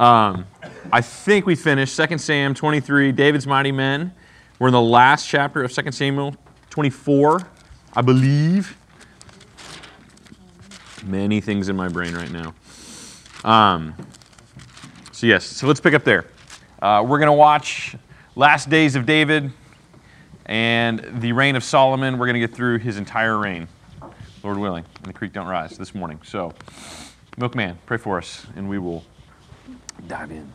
I think we finished 2 Sam 23, David's mighty men. We're in the last chapter of 2 Samuel 24, I believe. Many things in my brain right now. So let's pick up there. We're going to watch Last Days of David and the reign of Solomon. We're going to get through his entire reign, Lord willing, and the creek don't rise this morning. So, Milkman, pray for us, and we will dive in.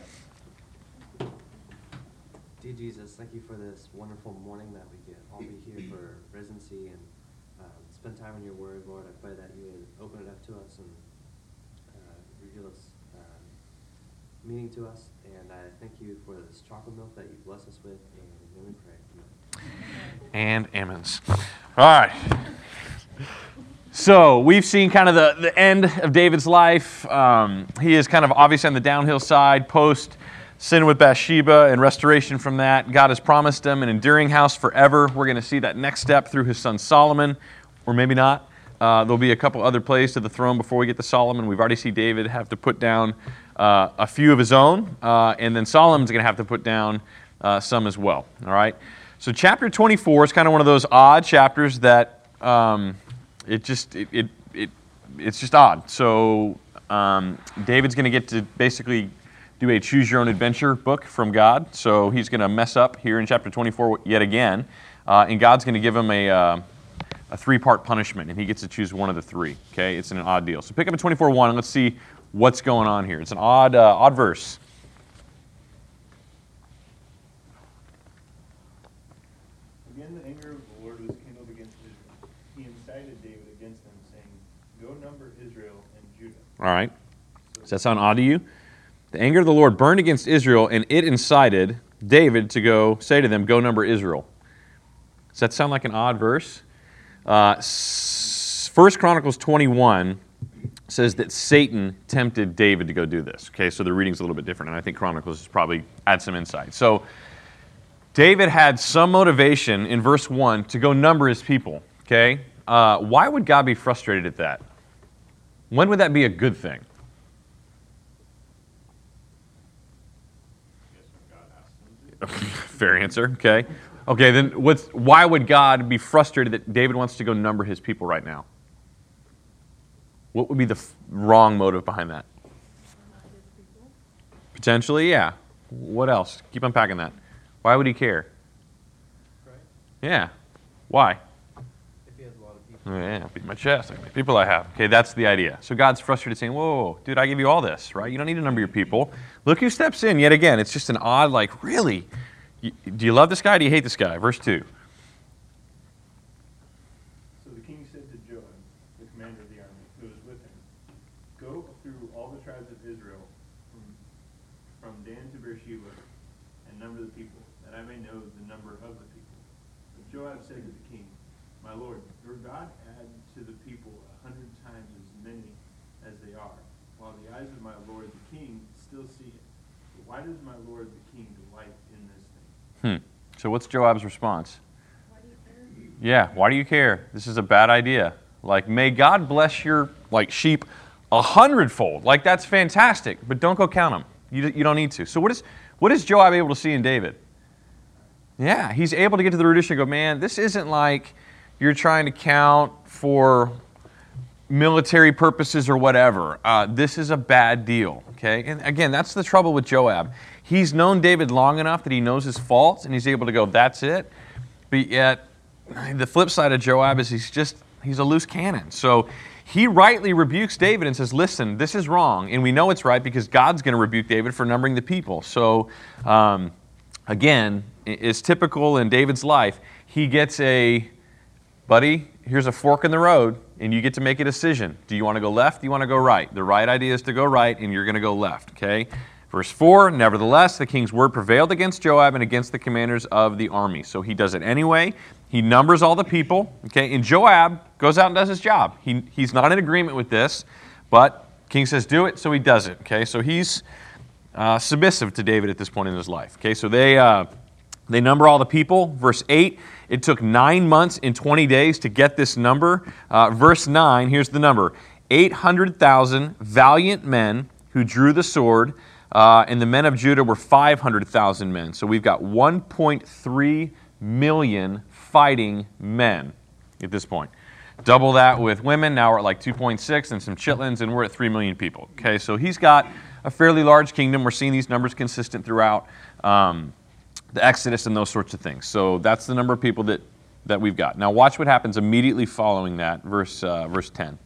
Dear Jesus, thank you for this wonderful morning that we get all be here for residency and spend time in your word, Lord. I pray that you would open it up to us and reveal its meaning to us. And I thank you for this chocolate milk that you bless us with, and in we pray. Amen. And amens. All right. So we've seen kind of the end of David's life. He is kind of obviously on the downhill side, post sin with Bathsheba and restoration from that. God has promised him an enduring house forever. We're going to see that next step through his son Solomon, or maybe not. There'll be a couple other plays to the throne before we get to Solomon. We've already seen David have to put down a few of his own, and then Solomon's going to have to put down some as well. All right. So chapter 24 is kind of one of those odd chapters that it's just odd. So David's going to get to basically do a choose-your-own-adventure book from God. So he's going to mess up here in chapter 24 yet again, and God's going to give him a three-part punishment, and he gets to choose one of the three. Okay, it's an odd deal. So pick up in 24:1, and let's see what's going on here. It's an odd verse. Again, the anger of the Lord was kindled against Israel. He incited David against them, saying, "Go number Israel and Judah." All right. Does that sound odd to you? The anger of the Lord burned against Israel, and it incited David to go say to them, "Go number Israel." Does that sound like an odd verse? 1 Chronicles 21 says that Satan tempted David to go do this. Okay, so the reading's a little bit different, and I think Chronicles is probably adds some insight. So David had some motivation in verse 1 to go number his people. Okay, why would God be frustrated at that? When would that be a good thing? Fair answer. Okay. Okay, then why would God be frustrated that David wants to go number his people right now? What would be the wrong motive behind that? Potentially, yeah. What else? Keep unpacking that. Why would he care? Right? Yeah. Why? If he has a lot of people. Oh, yeah, beat my chest. Look how many people I have. Okay, that's the idea. So God's frustrated saying, whoa, dude, I give you all this, right? You don't need to number your people. Look who steps in yet again. It's just an odd, like, really? Do you love this guy? Do you hate this guy? Verse 2. So the king said to Joab, the commander of the army, who was with him, "Go through all the tribes of Israel, from Dan to Beersheba, and number the people, that I may know the number of the people." But Joab said to the king, "My lord, your God add to the people 100 times as many as they are, while the eyes of my lord the king still see it. But why does my lord the king delight in this thing?" So what's Joab's response? Why do you care? Yeah, why do you care? This is a bad idea. Like, may God bless your sheep 100-fold. Like, that's fantastic, but don't go count them. You don't need to. So what is Joab able to see in David? Yeah, he's able to get to the root issue and go, man, this isn't like you're trying to count for military purposes or whatever. This is a bad deal, okay? And again, that's the trouble with Joab. He's known David long enough that he knows his faults, and he's able to go, that's it. But yet, the flip side of Joab is he's a loose cannon. So he rightly rebukes David and says, listen, this is wrong. And we know it's right because God's going to rebuke David for numbering the people. So, again, it's typical in David's life. He gets buddy, here's a fork in the road, and you get to make a decision. Do you want to go left? Do you want to go right? The right idea is to go right, and you're going to go left, okay? Verse 4, nevertheless, the king's word prevailed against Joab and against the commanders of the army. So he does it anyway. He numbers all the people, okay? And Joab goes out and does his job. He's not in agreement with this, but king says do it, so he does it, okay? So he's submissive to David at this point in his life, okay? So they number all the people. Verse 8, it took 9 months and 20 days to get this number. Verse 9, here's the number. 800,000 valiant men who drew the sword, And the men of Judah were 500,000 men. So we've got 1.3 million fighting men at this point. Double that with women. Now we're at like 2.6 and some chitlins, and we're at 3 million people. Okay, so he's got a fairly large kingdom. We're seeing these numbers consistent throughout the Exodus and those sorts of things. So that's the number of people that we've got. Now watch what happens immediately following that, verse 10.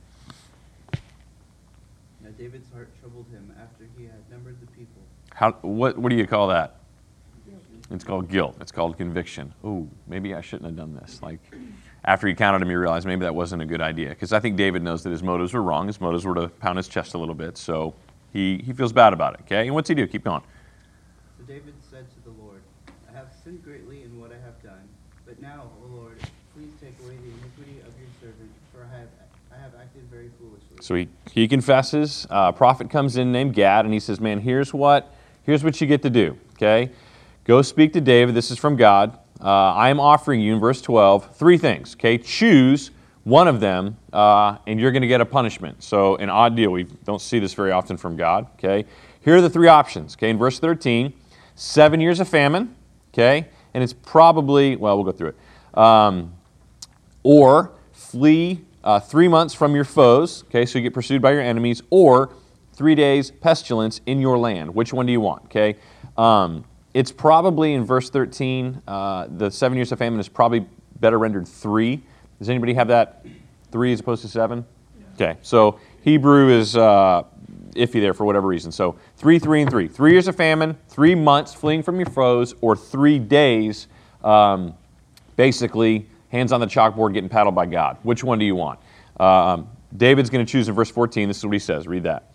Now David's heart troubled him after he had numbered the people. What do you call that? It's called guilt. It's called conviction. Ooh, maybe I shouldn't have done this. Like, after he counted him, he realized maybe that wasn't a good idea. Because I think David knows that his motives were wrong. His motives were to pound his chest a little bit. So he feels bad about it. Okay, and what's he do? Keep going. So David said to the Lord, I have sinned greatly in what I have done. But now, O Lord, please take away the iniquity of your servant, for I have acted very foolishly. So he confesses. A prophet comes in named Gad, and he says, man, here's what you get to do. Okay, go speak to David. This is from God. I am offering you, in verse 12, 3 things. Okay, choose one of them, and you're going to get a punishment. So an odd deal. We don't see this very often from God. Okay, here are the 3 options. Okay, in verse 13, 7 years of famine. Okay, and it's probably, well, we'll go through it. Or flee 3 months from your foes. Okay, so you get pursued by your enemies. Or 3 days pestilence in your land. Which one do you want? Okay. It's probably in verse 13, the 7 years of famine is probably better rendered 3. Does anybody have that 3 as opposed to 7? Yeah. Okay, so Hebrew is iffy there for whatever reason. So 3, 3, and 3. 3 years of famine, 3 months fleeing from your foes, or 3 days basically hands on the chalkboard getting paddled by God. Which one do you want? David's going to choose in verse 14. This is what he says. Read that.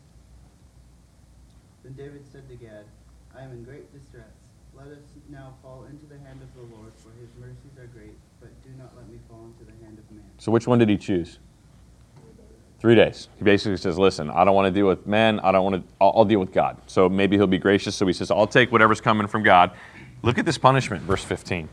Then David said to Gad, I am in great distress. Let us now fall into the hand of the Lord, for his mercies are great, but do not let me fall into the hand of man. So which one did he choose? 3 days. He basically says, listen, I don't want to deal with men. I'll deal with God. So maybe he'll be gracious. So he says, I'll take whatever's coming from God. Look at this punishment, verse 15.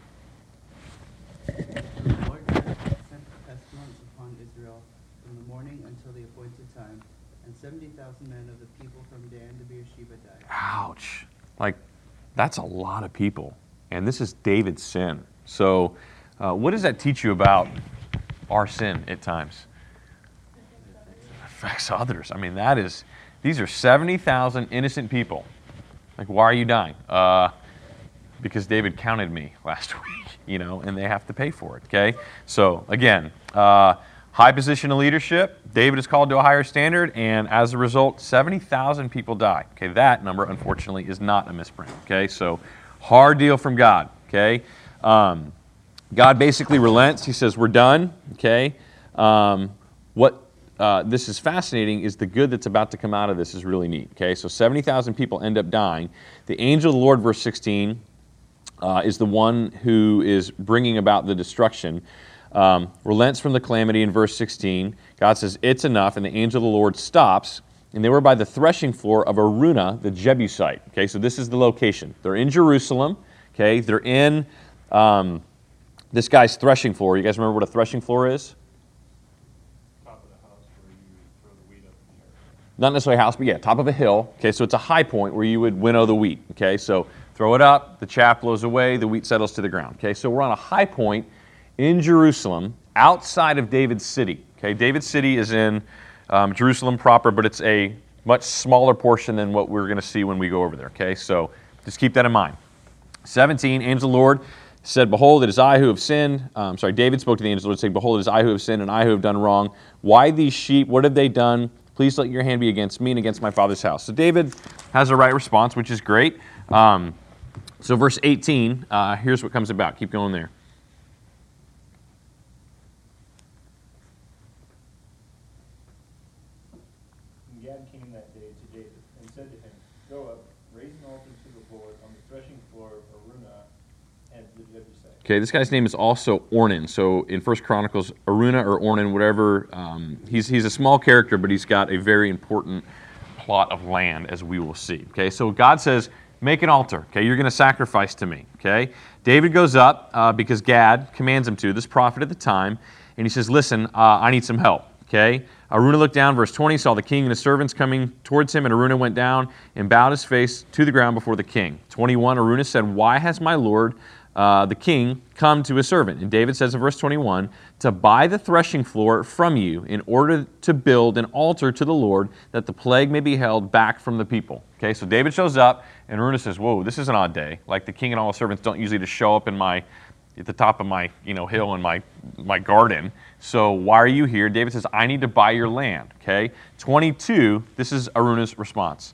The Lord sent pestilence upon Israel from the morning until the appointed time, and 70,000 men of the people from Dan to Beersheba died. Ouch. Like, that's a lot of people. And this is David's sin. So what does that teach you about our sin at times? It affects others. I mean, these are 70,000 innocent people. Like, why are you dying? Because David counted me last week, and they have to pay for it, okay? So, again, high position of leadership, David is called to a higher standard, and as a result, 70,000 people die. Okay, that number, unfortunately, is not a misprint, okay? So, hard deal from God, okay? God basically relents. He says, we're done, okay? This is fascinating is the good that's about to come out of this is really neat, okay? So 70,000 people end up dying. The angel of the Lord, verse 16, is the one who is bringing about the destruction. Relents from the calamity in verse 16. God says, it's enough, and the angel of the Lord stops, and they were by the threshing floor of Araunah, the Jebusite. Okay, so this is the location. They're in Jerusalem. Okay, they're in this guy's threshing floor. You guys remember what a threshing floor is? Top of the house where you throw the wheat up in the air. Not necessarily a house, but yeah, top of a hill. Okay, so it's a high point where you would winnow the wheat. Okay, so throw it up, the chaff blows away, the wheat settles to the ground. Okay, so we're on a high point in Jerusalem, outside of David's city. Okay, David's city is in Jerusalem proper, but it's a much smaller portion than what we're going to see when we go over there. Okay, so just keep that in mind. 17, angel of the Lord said, behold, it is I who have sinned. David spoke to the angel of the Lord, saying, behold, it is I who have sinned, and I who have done wrong. Why these sheep? What have they done? Please let your hand be against me and against my father's house. So David has a right response, which is great. So verse 18, here's what comes about. Keep going there. And Gad came that day to David and said to him, go up, raise an altar to the Lord on the threshing floor of Araunah and the Jebusite. Okay, this guy's name is also Ornan. So in 1 Chronicles, Araunah or Ornan, whatever, he's a small character, but he's got a very important plot of land, as we will see. Okay, so God says, make an altar. Okay, you're going to sacrifice to me. Okay, David goes up because Gad commands him to, this prophet at the time, and he says, listen, I need some help. Okay? Araunah looked down, verse 20, saw the king and his servants coming towards him, and Araunah went down and bowed his face to the ground before the king. 21, Araunah said, why has my lord the king come to his servant? And David says in verse 21, to buy the threshing floor from you in order to build an altar to the Lord, that the plague may be held back from the people. Okay, so David shows up, and Araunah says, whoa, this is an odd day. Like the king and all his servants don't usually just show up at the top of my hill in my garden. So why are you here? David says, I need to buy your land. Okay, 22, this is Araunah's response.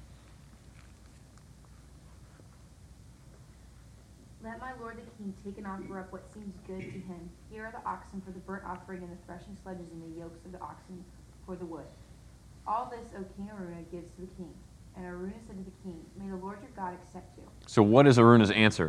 Let my lord the king take and offer up what seems good to him. Here are the oxen for the burnt offering, and the threshing sledges, and the yokes of the oxen for the wood. All this, O King Araunah, gives to the king. And Araunah said to the king, may the Lord your God accept you. So what is Araunah's answer?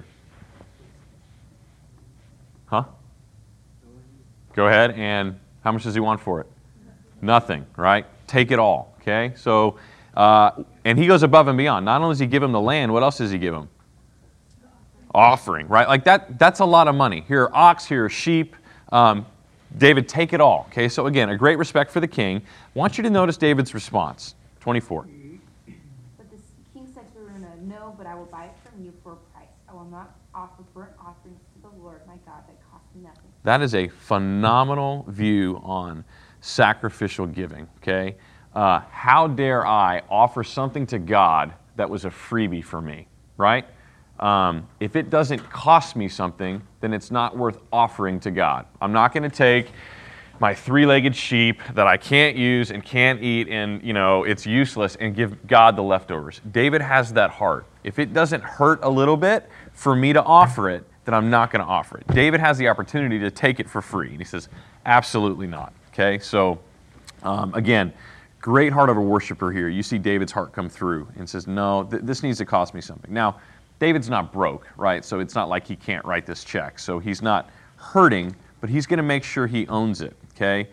Huh? Go ahead, and how much does he want for it? Nothing, right? Take it all, okay? So, and he goes above and beyond. Not only does he give him the land, what else does he give him? Offering, right? Like that's a lot of money. Here are ox, here are sheep. David, take it all, okay? So again, a great respect for the king. I want you to notice David's response, 24. But the king said to Araunah, no, but I will buy it from you for a price. I will not offer burnt offerings to the Lord my God that cost me nothing. That is a phenomenal view on sacrificial giving, okay? How dare I offer something to God that was a freebie for me, right? If it doesn't cost me something, then it's not worth offering to God. I'm not going to take my three-legged sheep that I can't use and can't eat and, it's useless and give God the leftovers. David has that heart. If it doesn't hurt a little bit for me to offer it, then I'm not going to offer it. David has the opportunity to take it for free. And he says, absolutely not. Okay, so again, great heart of a worshiper here. You see David's heart come through and says, no, this needs to cost me something. Now, David's not broke, right? So it's not like he can't write this check. So he's not hurting, but he's going to make sure he owns it, okay?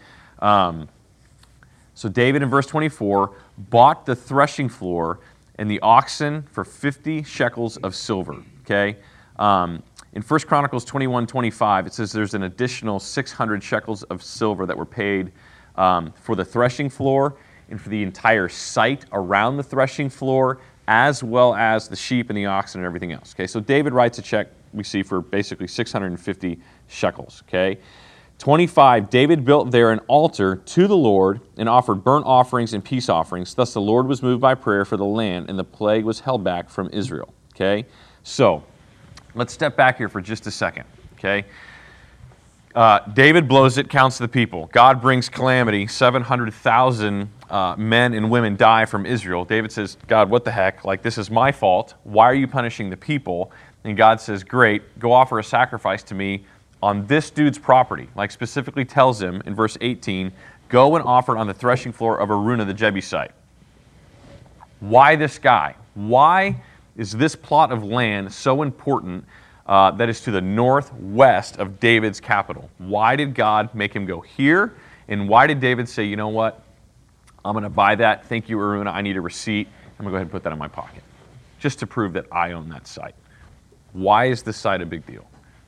So David in verse 24 bought the threshing floor and the oxen for 50 shekels of silver, okay? In 1 Chronicles 21:25, it says there's an additional 600 shekels of silver that were paid for the threshing floor and for the entire site around the threshing floor, as well as the sheep and the oxen and everything else. Okay, so David writes a check, we see, for basically 650 shekels. Okay, 25, David built there an altar to the Lord and offered burnt offerings and peace offerings. Thus the Lord was moved by prayer for the land, and the plague was held back from Israel. Okay, so let's step back here for just a second. Okay, David blows it, counts the people. God brings calamity. 700,000 men and women die from Israel. David says, God, what the heck? Like, this is my fault. Why are you punishing the people? And God says, great, go offer a sacrifice to me on this dude's property. Like, specifically tells him in verse 18, go and offer it on the threshing floor of Araunah the Jebusite. Why this guy? Why is this plot of land so important that is to the northwest of David's capital? Why did God make him go here? And why did David say, you know what? I'm going to buy that. Thank you, Araunah. I need a receipt. I'm going to go ahead and put that in my pocket, just to prove that I own that site. Why is this site a big deal?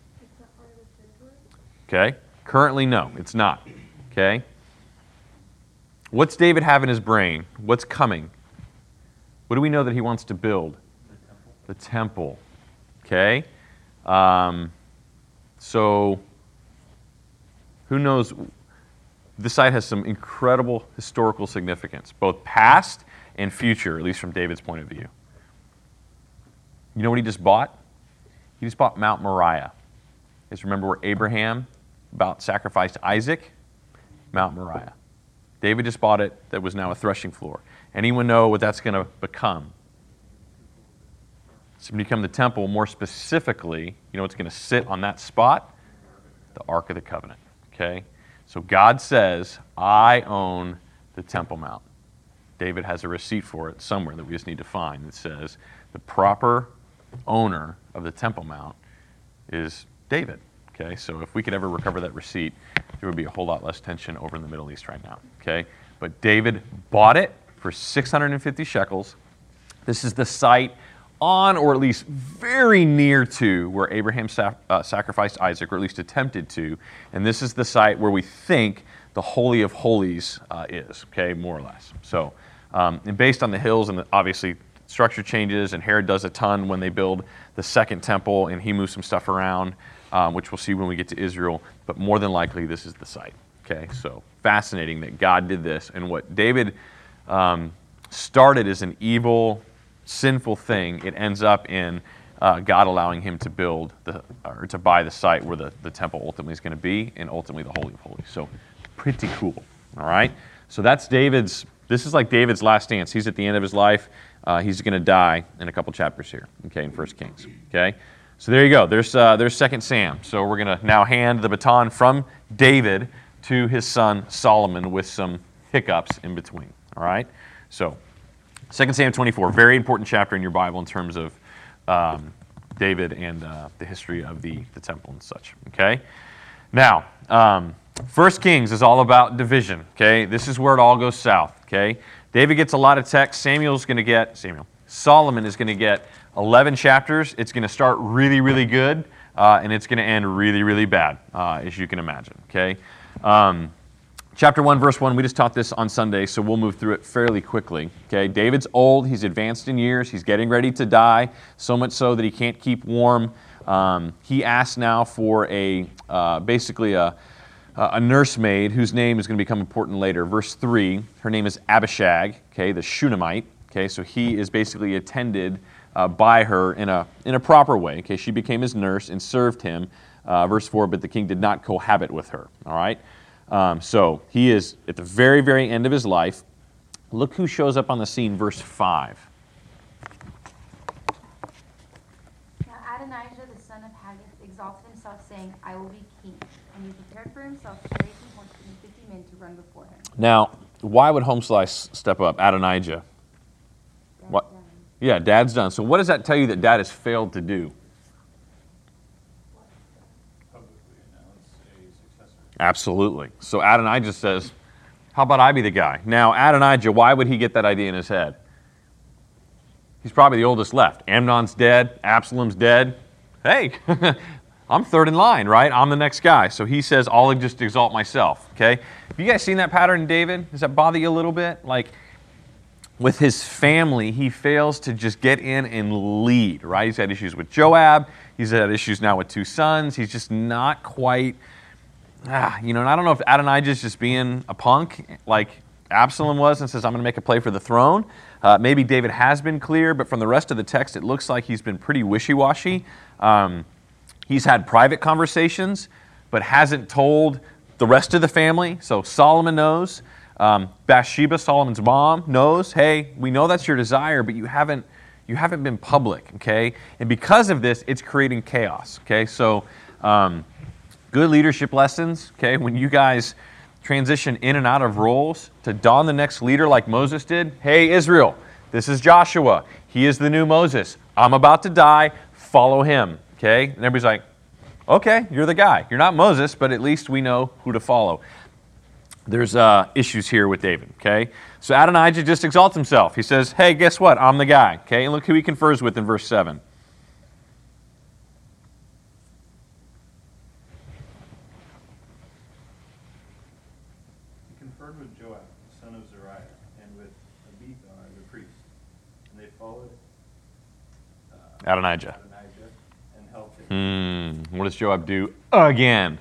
Okay. Currently, no, it's not. Okay. What's David have in his brain? What's coming? What do we know that he wants to build? The temple. Okay. So, who knows? This site has some incredible historical significance, both past and future, at least from David's point of view. You know what he just bought? He just bought Mount Moriah. You guys remember where Abraham sacrificed Isaac? Mount Moriah. David just bought it. That was now a threshing floor. Anyone know what that's going to become? It's going to become the temple. More specifically, you know what's going to sit on that spot? The Ark of the Covenant. Okay? So God says, I own the Temple Mount. David has a receipt for it somewhere that we just need to find that says the proper owner of the Temple Mount is David. Okay, so if we could ever recover that receipt, there would be a whole lot less tension over in the Middle East right now. Okay, but David bought it for 650 shekels. This is the site on, or at least very near to, where Abraham sacrificed Isaac, or at least attempted to. And this is the site where we think the Holy of Holies is, okay, more or less. So, and based on the hills, and obviously structure changes, and Herod does a ton when they build the second temple, and he moves some stuff around, which we'll see when we get to Israel, but more than likely this is the site, okay? So fascinating that God did this, and what David started as an evil, sinful thing, it ends up in God allowing him to build or to buy the site where the temple ultimately is going to be, and ultimately the Holy of Holies. So pretty cool. All right. So that's David's. This is like David's last dance. He's at the end of his life. He's going to die in a couple chapters here. Okay, in 1 Kings. Okay. So there you go. There's 2 Sam. So we're going to now hand the baton from David to his son Solomon with some hiccups in between. All right. So 2 Sam 24, very important chapter in your Bible in terms of David and the history of the temple and such. Okay. Now, 1 Kings is all about division. Okay. This is where it all goes south. Okay. David gets a lot of text. Solomon is going to get 11 chapters. It's going to start really, really good, and it's going to end really, really bad, as you can imagine. Okay. Chapter 1, verse 1, we just taught this on Sunday, so we'll move through it fairly quickly. Okay, David's old, he's advanced in years, he's getting ready to die, so much so that he can't keep warm. He asks now for basically a nursemaid whose name is going to become important later. Verse 3, her name is Abishag, okay, the Shunammite. Okay, so he is basically attended by her in a proper way. Okay, she became his nurse and served him. Verse 4, but the king did not cohabit with her. All right. So he is at the very, very end of his life. Look who shows up on the scene, verse 5. Now Adonijah, the son of Haggith, exalted himself, saying, I will be king. And he prepared for himself chariots and horses and 50 men to run before him. Now, why would Homeslice step up? Adonijah. What? Yeah, Dad's done. So what does that tell you that Dad has failed to do? Absolutely. So Adonijah says, how about I be the guy? Now, Adonijah, why would he get that idea in his head? He's probably the oldest left. Amnon's dead. Absalom's dead. Hey, I'm third in line, right? I'm the next guy. So he says, I'll just exalt myself, okay? Have you guys seen that pattern in David? Does that bother you a little bit? Like, with his family, he fails to just get in and lead, right? He's had issues with Joab. He's had issues now with 2 sons. He's just not quite... and I don't know if Adonijah is just being a punk like Absalom was and says, I'm going to make a play for the throne. Maybe David has been clear, but from the rest of the text, it looks like he's been pretty wishy-washy. He's had private conversations, but hasn't told the rest of the family. So Solomon knows. Bathsheba, Solomon's mom, knows, hey, we know that's your desire, but you haven't been public, okay? And because of this, it's creating chaos, okay? So... good leadership lessons, okay? When you guys transition in and out of roles to don the next leader like Moses did. Hey, Israel, this is Joshua. He is the new Moses. I'm about to die. Follow him, okay? And everybody's like, okay, you're the guy. You're not Moses, but at least we know who to follow. There's issues here with David, okay? So Adonijah just exalts himself. He says, hey, guess what? I'm the guy, okay? And look who he confers with in verse 7. With Joab, the son of Zeruiah, and with Abithar, the priest. And they followed Adonijah and helped him. What does Joab do again?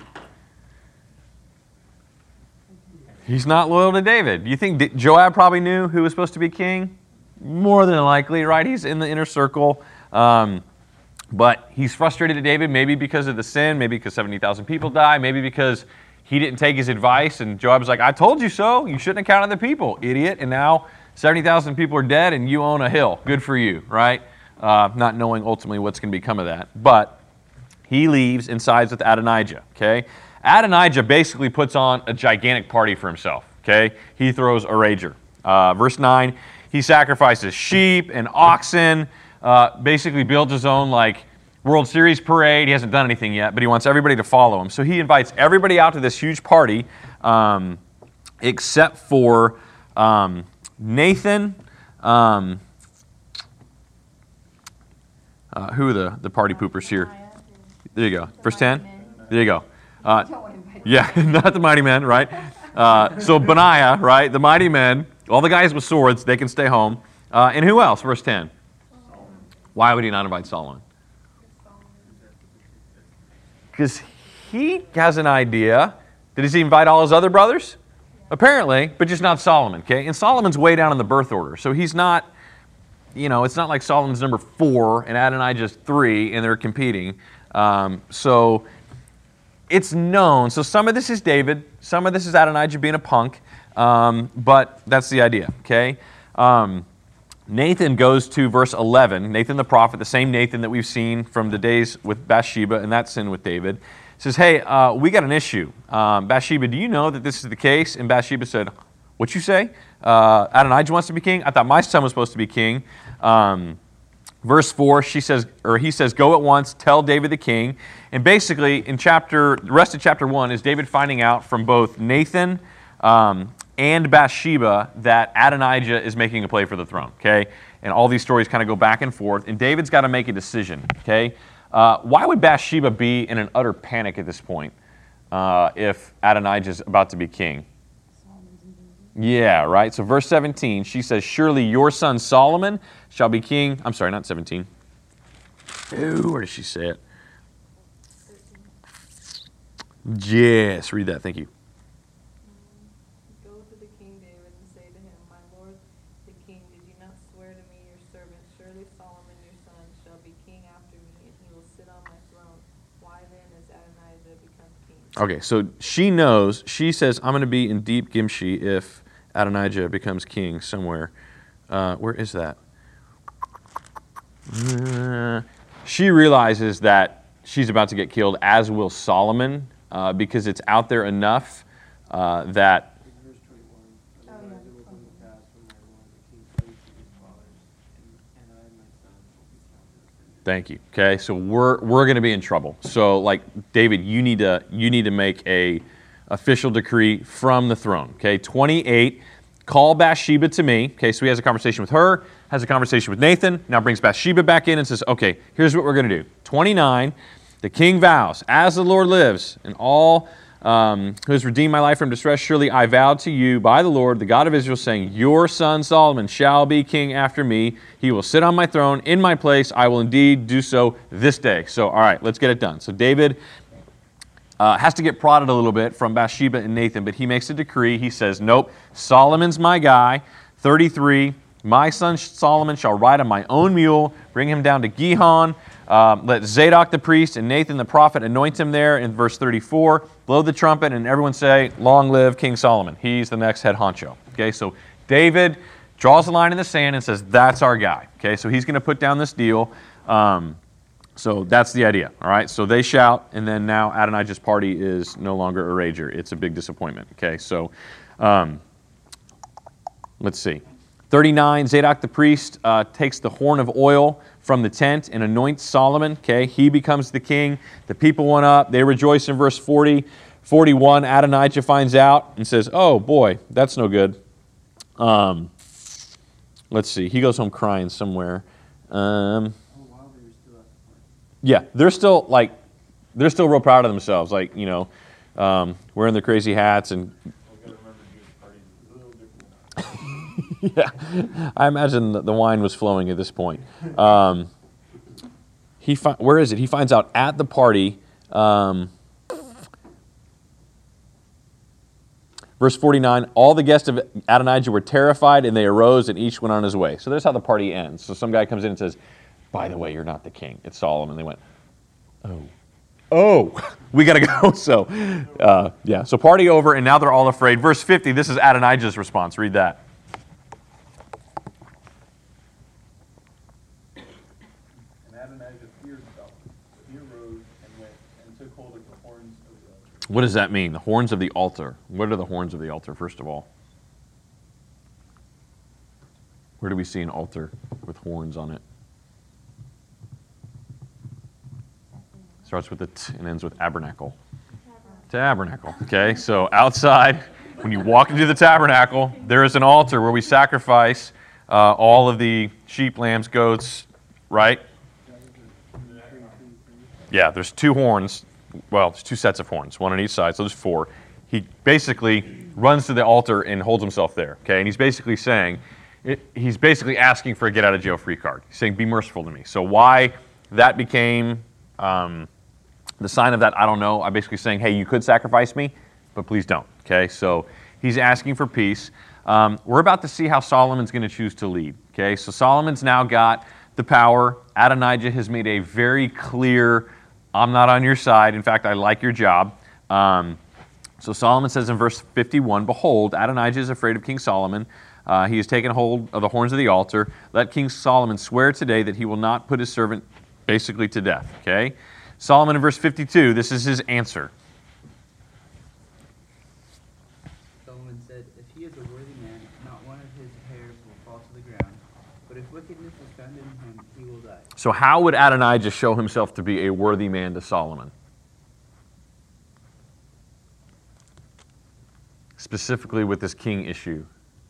He's not loyal to David. You think Joab probably knew who was supposed to be king? More than likely, right? He's in the inner circle. But he's frustrated at David, maybe because of the sin, maybe because 70,000 people die, maybe because he didn't take his advice, and Joab's like, I told you so. You shouldn't have counted the people, idiot. And now 70,000 people are dead, and you own a hill. Good for you, right? Not knowing ultimately what's going to become of that. But he leaves and sides with Adonijah, okay? Adonijah basically puts on a gigantic party for himself, okay? He throws a rager. Verse 9, he sacrifices sheep and oxen, basically builds his own, World Series parade. He hasn't done anything yet, but he wants everybody to follow him. So he invites everybody out to this huge party, except for Nathan. Who are the party poopers here? There you go. Verse 10. There you go. Yeah, not the mighty men, right? So Benaiah, right? The mighty men, all the guys with swords, they can stay home. And who else? Verse 10. Why would he not invite Solomon? Because he has an idea. Did he invite all his other brothers? Apparently, but just not Solomon, okay? And Solomon's way down in the birth order. So he's not, it's not like Solomon's number 4 and Adonijah's 3 and they're competing. So it's known. So some of this is David. Some of this is Adonijah being a punk. But that's the idea, okay? Nathan goes to verse 11. Nathan the prophet, the same Nathan that we've seen from the days with Bathsheba and that sin with David, says, hey, we got an issue. Bathsheba, do you know that this is the case? And Bathsheba said, what you say? Adonijah wants to be king? I thought my son was supposed to be king. Verse 4, he says, go at once, tell David the king. And basically, the rest of chapter 1 is David finding out from both Nathan and Bathsheba that Adonijah is making a play for the throne, okay? And all these stories kind of go back and forth, and David's got to make a decision, okay? Why would Bathsheba be in an utter panic at this point if Adonijah's about to be king? Yeah, right? So verse 17, she says, surely your son Solomon shall be king. I'm sorry, not 17. Ooh, where does she say it? Yes, read that, thank you. Go to the king David and say to him, my lord the king, did you not swear to me your servant, surely Solomon your son shall be king after me, and he will sit on my throne. Why then has Adonijah become king? Okay, so she knows, she says, I'm going to be in deep Gimshi if Adonijah becomes king somewhere. Where is that? She realizes that she's about to get killed, as will Solomon, because it's out there enough that... In verse 21, otherwise it will come to pass when I want the king slaves to his fathers, and I and my son will be counted as sinners. Thank you. Okay, so we're going to be in trouble. So, like, David, you need to make a official decree from the throne. Okay, 28, call Bathsheba to me. Okay, so he has a conversation with her, has a conversation with Nathan, now brings Bathsheba back in and says, okay, here's what we're going to do. 29, the king vows, as the Lord lives, and all who has redeemed my life from distress, surely I vowed to you by the Lord, the God of Israel, saying, your son Solomon shall be king after me. He will sit on my throne in my place. I will indeed do so this day. So, all right, let's get it done. So David has to get prodded a little bit from Bathsheba and Nathan, but he makes a decree. He says, nope, Solomon's my guy. 33, my son Solomon shall ride on my own mule, bring him down to Gihon. Let Zadok the priest and Nathan the prophet anoint him there. In verse 34, blow the trumpet and everyone say, long live King Solomon. He's the next head honcho. Okay, so David draws a line in the sand and says, that's our guy. Okay, so he's going to put down this deal. So that's the idea, all right? So they shout, and then now Adonijah's party is no longer a rager. It's a big disappointment, okay? So let's see. 39, Zadok the priest takes the horn of oil from the tent and anoints Solomon, okay? He becomes the king. The people went up. They rejoice in verse 40. 41, Adonijah finds out and says, oh, boy, that's no good. Let's see. He goes home crying somewhere. Yeah, they're still real proud of themselves, like, wearing their crazy hats and. Yeah, I imagine the wine was flowing at this point. Where is it? He finds out at the party. Verse 49, all the guests of Adonijah were terrified, and they arose, and each went on his way. So there's how the party ends. So some guy comes in and says, by the way, you're not the king. It's Solomon. They went, oh, we got to go. So, so party over, and now they're all afraid. Verse 50, this is Adonijah's response. Read that. And Adonijah feared Solomon. He arose and went and took hold of the horns of the altar. What does that mean? The horns of the altar. What are the horns of the altar, first of all? Where do we see an altar with horns on it? Starts with the T and ends with tabernacle. Tabernacle. Okay, so outside, when you walk into the tabernacle, there is an altar where we sacrifice all of the sheep, lambs, goats, right? Yeah, there's two horns. Well, there's two sets of horns, one on each side, so there's 4. he basically runs to the altar and holds himself there. Okay, and he's basically saying, he's basically asking for a get out of jail free card. He's saying, be merciful to me. So why that became the sign of that, I don't know. I'm basically saying, hey, you could sacrifice me, but please don't. Okay, so he's asking for peace. We're about to see how Solomon's going to choose to lead. Okay, so Solomon's now got the power. Adonijah has made a very clear, I'm not on your side. In fact, I like your job. So Solomon says in verse 51, behold, Adonijah is afraid of King Solomon. He has taken hold of the horns of the altar. Let King Solomon swear today that he will not put his servant basically to death. Okay, Solomon in verse 52, this is his answer. Solomon said, if he is a worthy man, not one of his hairs will fall to the ground. But if wickedness is found in him, he will die. So how would Adonijah show himself to be a worthy man to Solomon? Specifically with this king issue.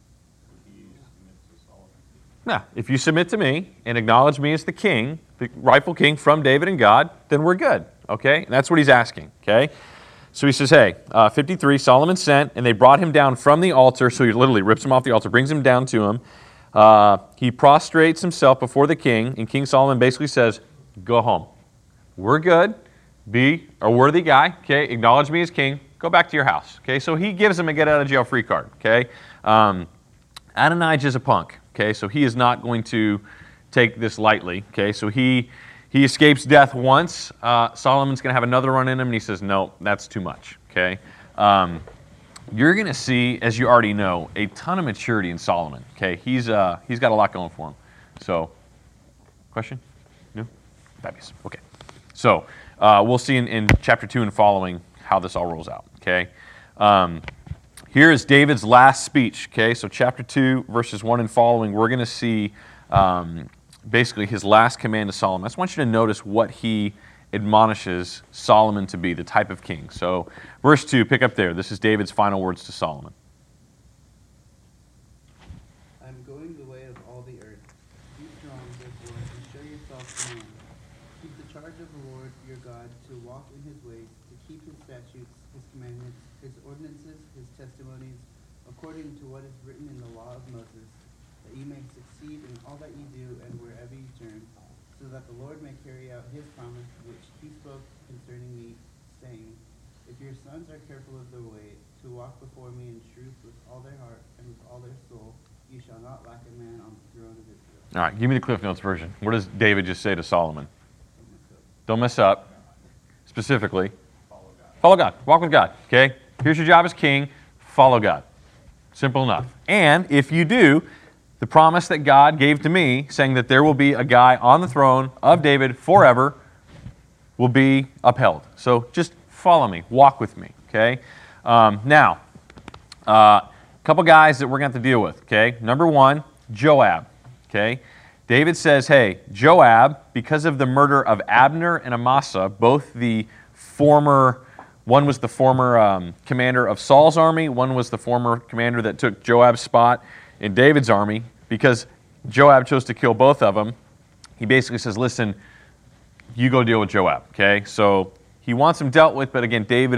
Now, if you submit to me and acknowledge me as the king, the rightful king from David and God, then we're good. Okay? And that's what he's asking. Okay? So he says, hey, 53, Solomon sent, and they brought him down from the altar. So he literally rips him off the altar, brings him down to him. He prostrates himself before the king, and King Solomon basically says, go home. We're good. Be a worthy guy. Okay? Acknowledge me as king. Go back to your house. Okay? So he gives him a get out of jail free card. Okay? Adonijah is a punk. Okay? So he is not going to take this lightly. Okay? So he escapes death once. Solomon's going to have another run in him, and he says, no, that's too much. Okay? You're going to see, as you already know, a ton of maturity in Solomon. Okay? He's got a lot going for him. So, question? No? Fabulous. Okay. So, we'll see in chapter 2 and following how this all rolls out. Okay? Here is David's last speech. Okay? So, chapter 2, verses 1 and following, we're going to see basically his last command to Solomon. I just want you to notice what he admonishes Solomon to be, the type of king. So, verse 2, pick up there. This is David's final words to Solomon. I am going the way of all the earth. Be strong, therefore, and show yourself a man. Keep the charge of the Lord your God, to walk in his ways, to keep his statutes, his commandments, his ordinances, his testimonies, according to what is written in the law of Moses, that you may succeed in all that you do and wherever you turn, so that the Lord may carry out his promise which he spoke concerning me, saying, if your sons are careful of their way, to walk before me in truth with all their heart and with all their soul, you shall not lack a man on the throne of Israel. All right, give me the Cliff Notes version. What does David just say to Solomon? Don't mess up. Specifically, follow God. Walk with God. Okay? Here's your job as king. Follow God. Simple enough. And if you do, the promise that God gave to me, saying that there will be a guy on the throne of David forever, will be upheld. So just follow me. Walk with me. Okay? Now, a couple guys that we're going to have to deal with. Okay? Number one, Joab. Okay? David says, hey, Joab, because of the murder of Abner and Amasa, both the former, one was the former commander of Saul's army, one was the former commander that took Joab's spot in David's army, because Joab chose to kill both of them, he basically says, listen, you go deal with Joab, okay? So he wants him dealt with, but again, David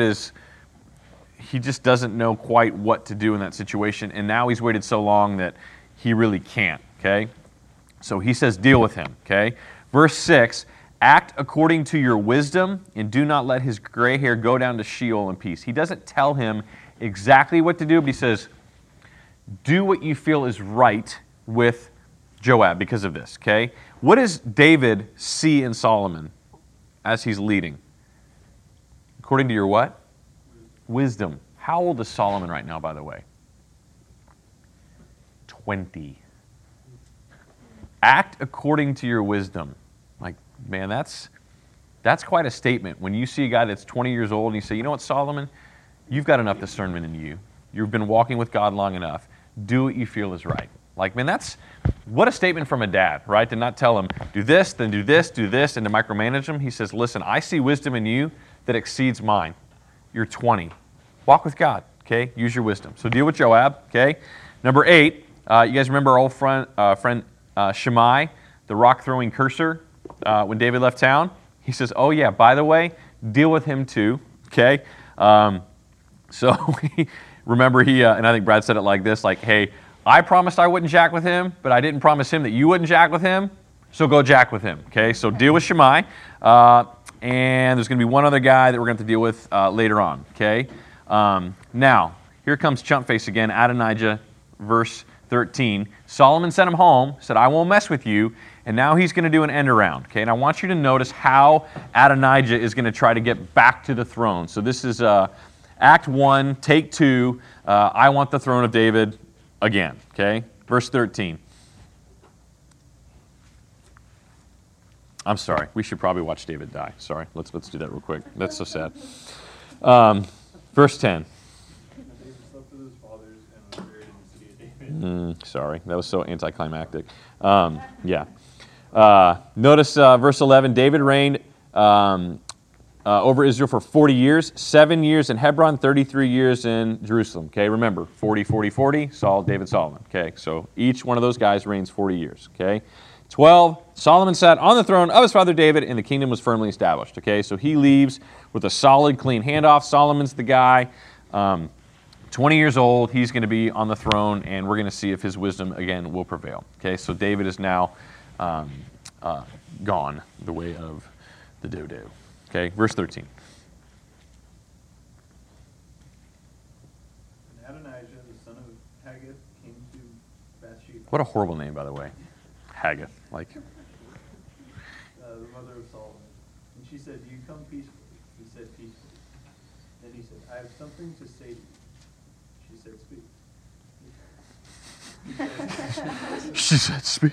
he just doesn't know quite what to do in that situation, and now he's waited so long that he really can't, okay? So he says, deal with him, okay? Verse 6, act according to your wisdom, and do not let his gray hair go down to Sheol in peace. He doesn't tell him exactly what to do, but he says, do what you feel is right with Joab because of this, okay? What does David see in Solomon as he's leading? According to your what? Wisdom. How old is Solomon right now, by the way? 20. Act according to your wisdom. Like, man, that's quite a statement. When you see a guy that's 20 years old and you say, you know what, Solomon, you've got enough discernment in you. You've been walking with God long enough. Do what you feel is right. Like, man, what a statement from a dad, right? To not tell him, do this, then do this, and to micromanage him. He says, listen, I see wisdom in you that exceeds mine. You're 20. Walk with God, okay? Use your wisdom. So deal with Joab, okay? Number 8, you guys remember our old friend Shimei, the rock-throwing cursor, when David left town? He says, oh yeah, by the way, deal with him too, okay? So remember and I think Brad said it like this, like, hey, I promised I wouldn't jack with him, but I didn't promise him that you wouldn't jack with him, so go jack with him, okay? So deal with Shammai, and there's going to be one other guy that we're going to have to deal with later on, okay? Now, here comes Chumpface again, Adonijah, verse 13. Solomon sent him home, said, I won't mess with you, and now he's going to do an end around, okay? And I want you to notice how Adonijah is going to try to get back to the throne. So this is Act 1, Take 2, I want the throne of David again, okay? Verse 13. I'm sorry, we should probably watch David die. Sorry, let's do that real quick. That's so sad. Verse 10. David slept with his fathers and was buried in the city of David. Sorry, that was so anticlimactic. Notice verse 11. David reigned over Israel for 40 years, 7 years in Hebron, 33 years in Jerusalem. Okay, remember, 40, 40, 40, Saul, David, Solomon. Okay, so each one of those guys reigns 40 years. Okay, 12, Solomon sat on the throne of his father David, and the kingdom was firmly established. Okay, so he leaves with a solid, clean handoff. Solomon's the guy. 20 years old, he's going to be on the throne, and we're going to see if his wisdom, again, will prevail. Okay, so David is now gone the way of the dodo. Okay, verse 13. And Adonijah, the son of Haggith, came to Bathsheba, What a horrible name, by the way. Haggith. Like, the mother of Solomon. And she said, do you come peacefully? He said, peacefully. Then he said, I have something to say to you. She said, speak. she said, speak.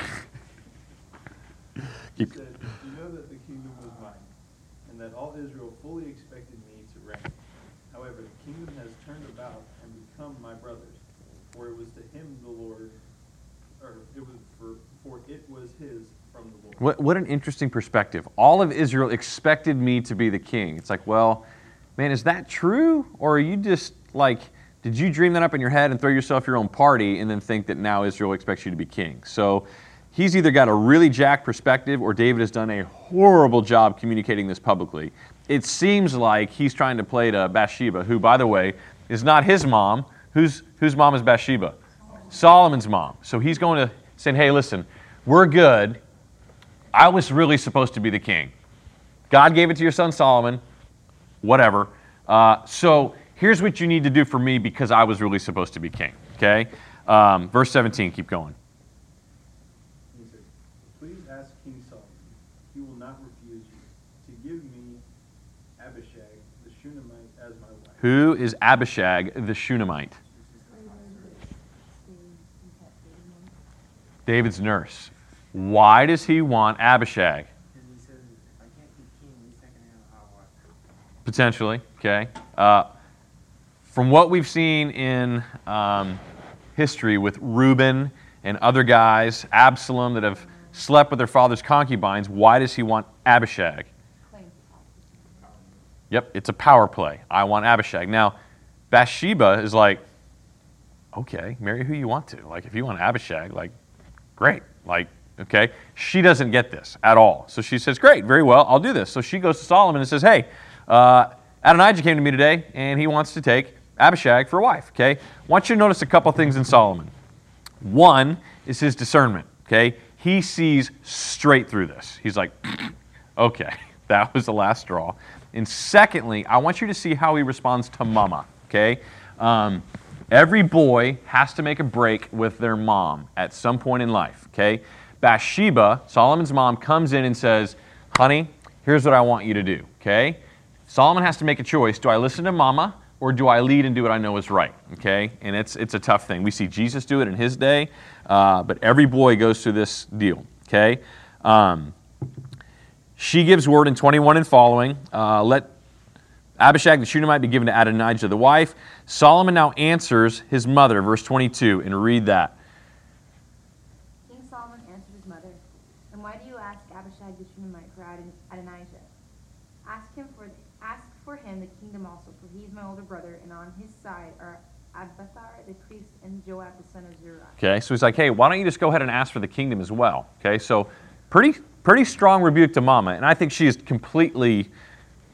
He said, you know that the kingdom was mine, and that all Israel fully expected me to reign. However, the kingdom has turned about and become my brother's, for it was to him the Lord, or it was for it was his from the Lord. What an interesting perspective. All of Israel expected me to be the king. It's like, well, man, is that true? Or are you just like, did you dream that up in your head and throw yourself your own party and then think that now Israel expects you to be king? So he's either got a really jacked perspective or David has done a horrible job communicating this publicly. It seems like he's trying to play to Bathsheba, who, by the way, is not his mom. Whose mom is Bathsheba? Solomon's mom. So he's going to say, hey, listen, we're good. I was really supposed to be the king. God gave it to your son Solomon, whatever. So here's what you need to do for me because I was really supposed to be king. Okay? Verse 17, keep going. He said, please ask King Solomon. He will not refuse you to give me Abishag the Shunammite as my wife. Who is Abishag the Shunammite? David's nurse. Why does he want Abishag? Because he says, if I can't be king, at least I can have a hot wife. Potentially, okay. From what we've seen in history with Reuben and other guys, Absalom, that have slept with their father's concubines, why does he want Abishag? Yep, it's a power play. I want Abishag. Now, Bathsheba is like, okay, marry who you want to. Like, if you want Abishag, like, great. Like, okay. She doesn't get this at all. So she says, great, very well, I'll do this. So she goes to Solomon and says, hey, Adonijah came to me today, and he wants to take Abishag for a wife, okay? I want you to notice a couple things in Solomon. One is his discernment, okay? He sees straight through this. He's like, okay, that was the last straw. And secondly, I want you to see how he responds to mama, okay? Every boy has to make a break with their mom at some point in life, okay? Bathsheba, Solomon's mom, comes in and says, honey, here's what I want you to do, okay? Solomon has to make a choice. Do I listen to mama or do I lead and do what I know is right, okay? And it's a tough thing. We see Jesus do it in his day, but every boy goes through this deal, okay? She gives word in 21 and following, let Abishag the Shunammite be given to Adonijah the wife. Solomon now answers his mother, verse 22, and read that. King Solomon answered his mother, and why do you ask Abishag the Shunammite for Adonijah? Ask for him the kingdom also, for he is my older brother, and on his side are Abiathar the priest and Joab the son of Zeruiah. Okay, so he's like, hey, why don't you just go ahead and ask for the kingdom as well? Okay, so pretty strong rebuke to mama, and I think she is completely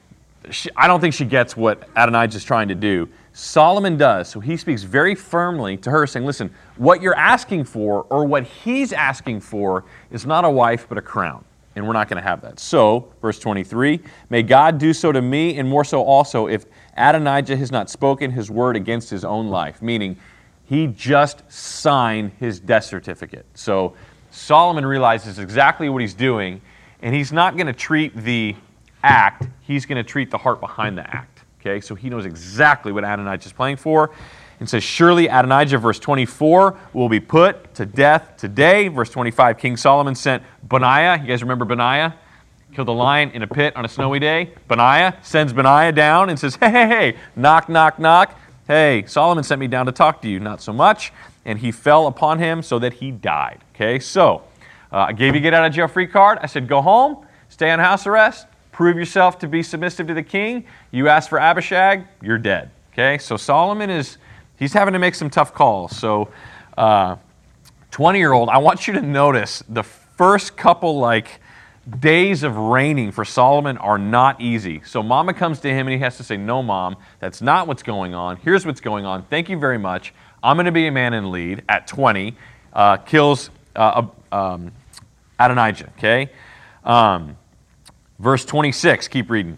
I don't think she gets what Adonijah is trying to do. Solomon does. So he speaks very firmly to her, saying, listen, what you're asking for, or what he's asking for, is not a wife, but a crown. And we're not going to have that. So, verse 23, may God do so to me, and more so also, if Adonijah has not spoken his word against his own life. Meaning, he just signed his death certificate. So, Solomon realizes exactly what he's doing, and he's not going to treat the act, he's going to treat the heart behind the act. Okay, so he knows exactly what Adonijah is playing for. And says, surely Adonijah, verse 24, will be put to death today. Verse 25, King Solomon sent Benaiah. You guys remember Benaiah? Killed a lion in a pit on a snowy day. Benaiah sends Benaiah down and says, hey, knock, knock, knock. Hey, Solomon sent me down to talk to you. Not so much. And he fell upon him so that he died. Okay, so I gave you a get out of jail free card. I said, go home, stay on house arrest. Prove yourself to be submissive to the king. You ask for Abishag, you're dead. Okay, so Solomon he's having to make some tough calls. So 20-year-old, I want you to notice the first couple days of reigning for Solomon are not easy. So mama comes to him and he has to say, no, mom, that's not what's going on. Here's what's going on. Thank you very much. I'm going to be a man in lead at 20. Kills Adonijah, okay? Verse 26, keep reading.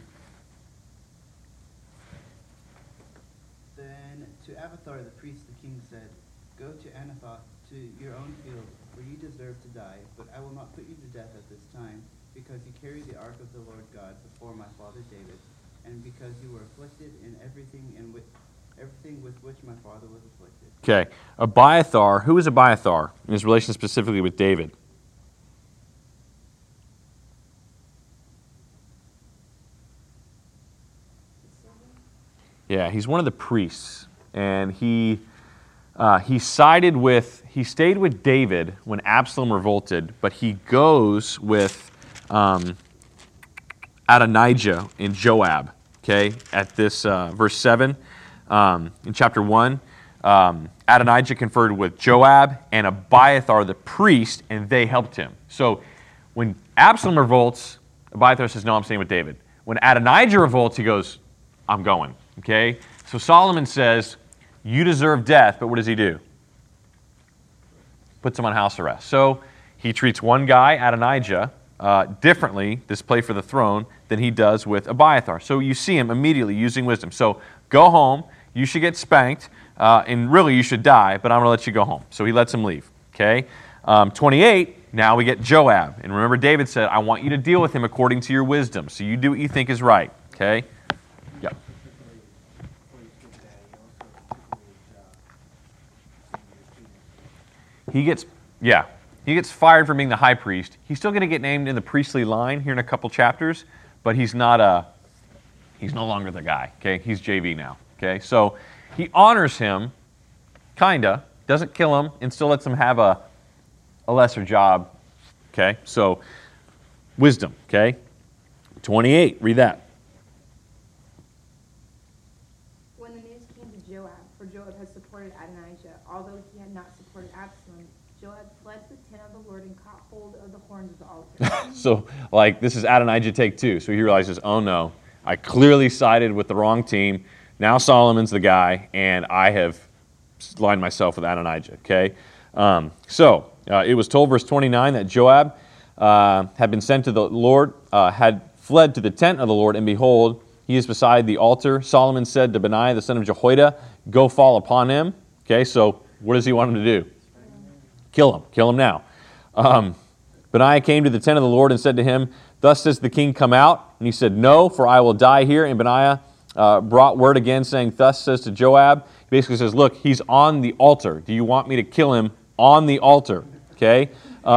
Then to Abiathar the priest the king said, go to Anathoth to your own field, for you deserve to die, but I will not put you to death at this time, because you carry the ark of the Lord God before my father David, and because you were afflicted in everything with which my father was afflicted. Okay, Abiathar, who is Abiathar in his relation specifically with David? Yeah, he's one of the priests, and he stayed with David when Absalom revolted, but he goes with Adonijah and Joab. Okay, at this verse 7 in chapter 1, Adonijah conferred with Joab and Abiathar the priest, and they helped him. So when Absalom revolts, Abiathar says, no, I'm staying with David. When Adonijah revolts, he goes, I'm going. Okay? So Solomon says, you deserve death, but what does he do? Puts him on house arrest. So he treats one guy, Adonijah, differently, this play for the throne, than he does with Abiathar. So you see him immediately using wisdom. So go home, you should get spanked, and really you should die, but I'm going to let you go home. So he lets him leave. Okay? 28, now we get Joab. And remember David said, I want you to deal with him according to your wisdom. So you do what you think is right. Okay? Yeah. He gets fired from being the high priest. He's still going to get named in the priestly line here in a couple chapters, but he's no longer the guy. Okay, he's JV now. Okay, so he honors him, kinda, doesn't kill him, and still lets him have a lesser job. Okay, so wisdom. Okay, 28. Read that. When the news came to Joab, for Joab had supported Adonijah, although he had not supported Absalom, Joab fled to the tent of the Lord and caught hold of the horns of the altar. So, this is Adonijah take 2. So he realizes, oh no, I clearly sided with the wrong team. Now Solomon's the guy, and I have aligned myself with Adonijah. Okay? It was told, verse 29, that Joab had been sent to the Lord, had fled to the tent of the Lord, and behold, he is beside the altar. Solomon said to Benaiah, the son of Jehoiada, go fall upon him. Okay, so what does he want him to do? Kill him now. Benaiah came to the tent of the Lord and said to him, thus says the king, come out. And he said, no, for I will die here. And Benaiah brought word again, saying, thus says to Joab. He basically says, look, he's on the altar. Do you want me to kill him on the altar? Okay?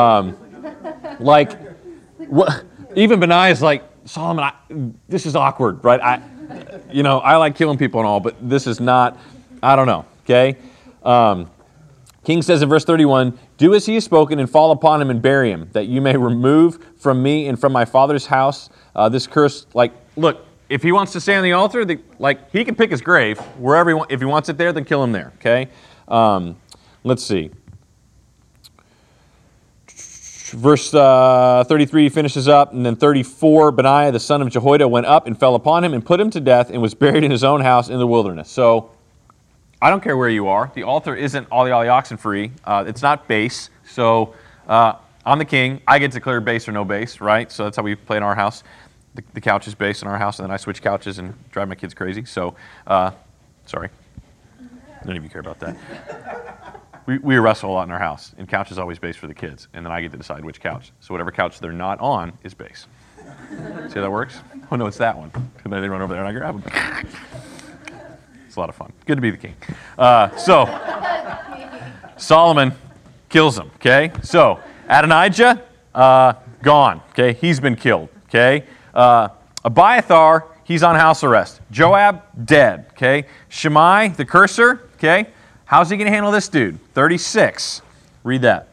Even Benaiah's like, Solomon, this is awkward, right? I like killing people and all, but this is not, I don't know, okay? King says in verse 31, do as he has spoken and fall upon him and bury him, that you may remove from me and from my father's house this curse. Look, if he wants to stay on the altar, he can pick his grave wherever if he wants it there, then kill him there, okay? Let's see. verse 33 finishes up, and then 34, Benaiah, the son of Jehoiada, went up and fell upon him and put him to death and was buried in his own house in the wilderness. So I don't care where you are. The altar isn't Ollie Ollie Oxenfree. It's not base. So I'm the king. I get to declare base or no base, right? So that's how we play in our house. The couch is base in our house, and then I switch couches and drive my kids crazy. So, sorry. None of you care about that. We wrestle a lot in our house, and couch is always base for the kids, and then I get to decide which couch. So whatever couch they're not on is base. See how that works? Oh, no, it's that one. And then they run over there, and I grab them. It's a lot of fun. Good to be the king. So Solomon kills him, okay? So Adonijah, gone, okay? He's been killed, okay? Abiathar, he's on house arrest. Joab, dead, okay? Shimei, the cursor, okay? How's he going to handle this dude? 36. Read that.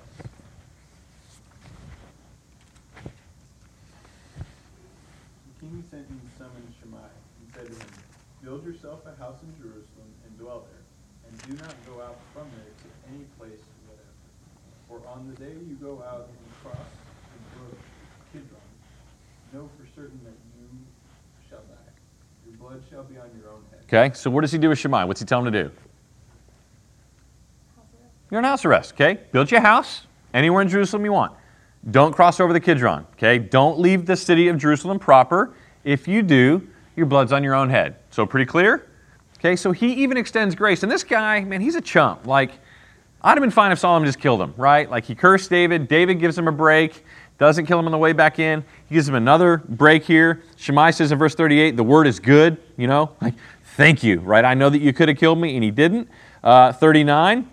The king sent and summoned Shimei and said to him, "Build yourself a house in Jerusalem and dwell there, and do not go out from there to any place whatever. For on the day you go out and cross the brook Kidron, know for certain that you shall die. Your blood shall be on your own head." Okay, so what does he do with Shimei? What's he tell him to do? You're on house arrest, okay? Build your house anywhere in Jerusalem you want. Don't cross over the Kidron, okay? Don't leave the city of Jerusalem proper. If you do, your blood's on your own head. So pretty clear? Okay, so he even extends grace. And this guy, man, he's a chump. Like, I'd have been fine if Solomon just killed him, right? Like, he cursed David. David gives him a break. Doesn't kill him on the way back in. He gives him another break here. Shimei says in verse 38, the word is good, you know? Like, thank you, right? I know that you could have killed me, and he didn't. 39,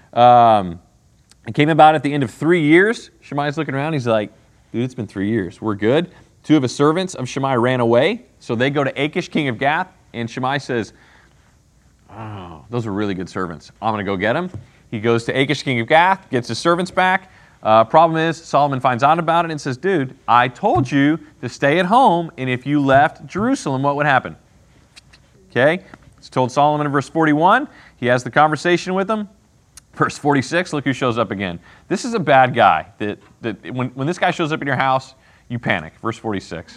it came about at the end of 3 years. Shimei's looking around. He's like, dude, it's been 3 years. We're good. 2 of his servants of Shimei ran away. So they go to Achish, king of Gath, and Shimei says, oh, those are really good servants. I'm going to go get them. He goes to Achish, king of Gath, gets his servants back. Problem is, Solomon finds out about it and says, dude, I told you to stay at home, and if you left Jerusalem, what would happen? Okay? It's told Solomon in verse 41. He has the conversation with him. Verse 46, look who shows up again. This is a bad guy. That when this guy shows up in your house, you panic. Verse 46.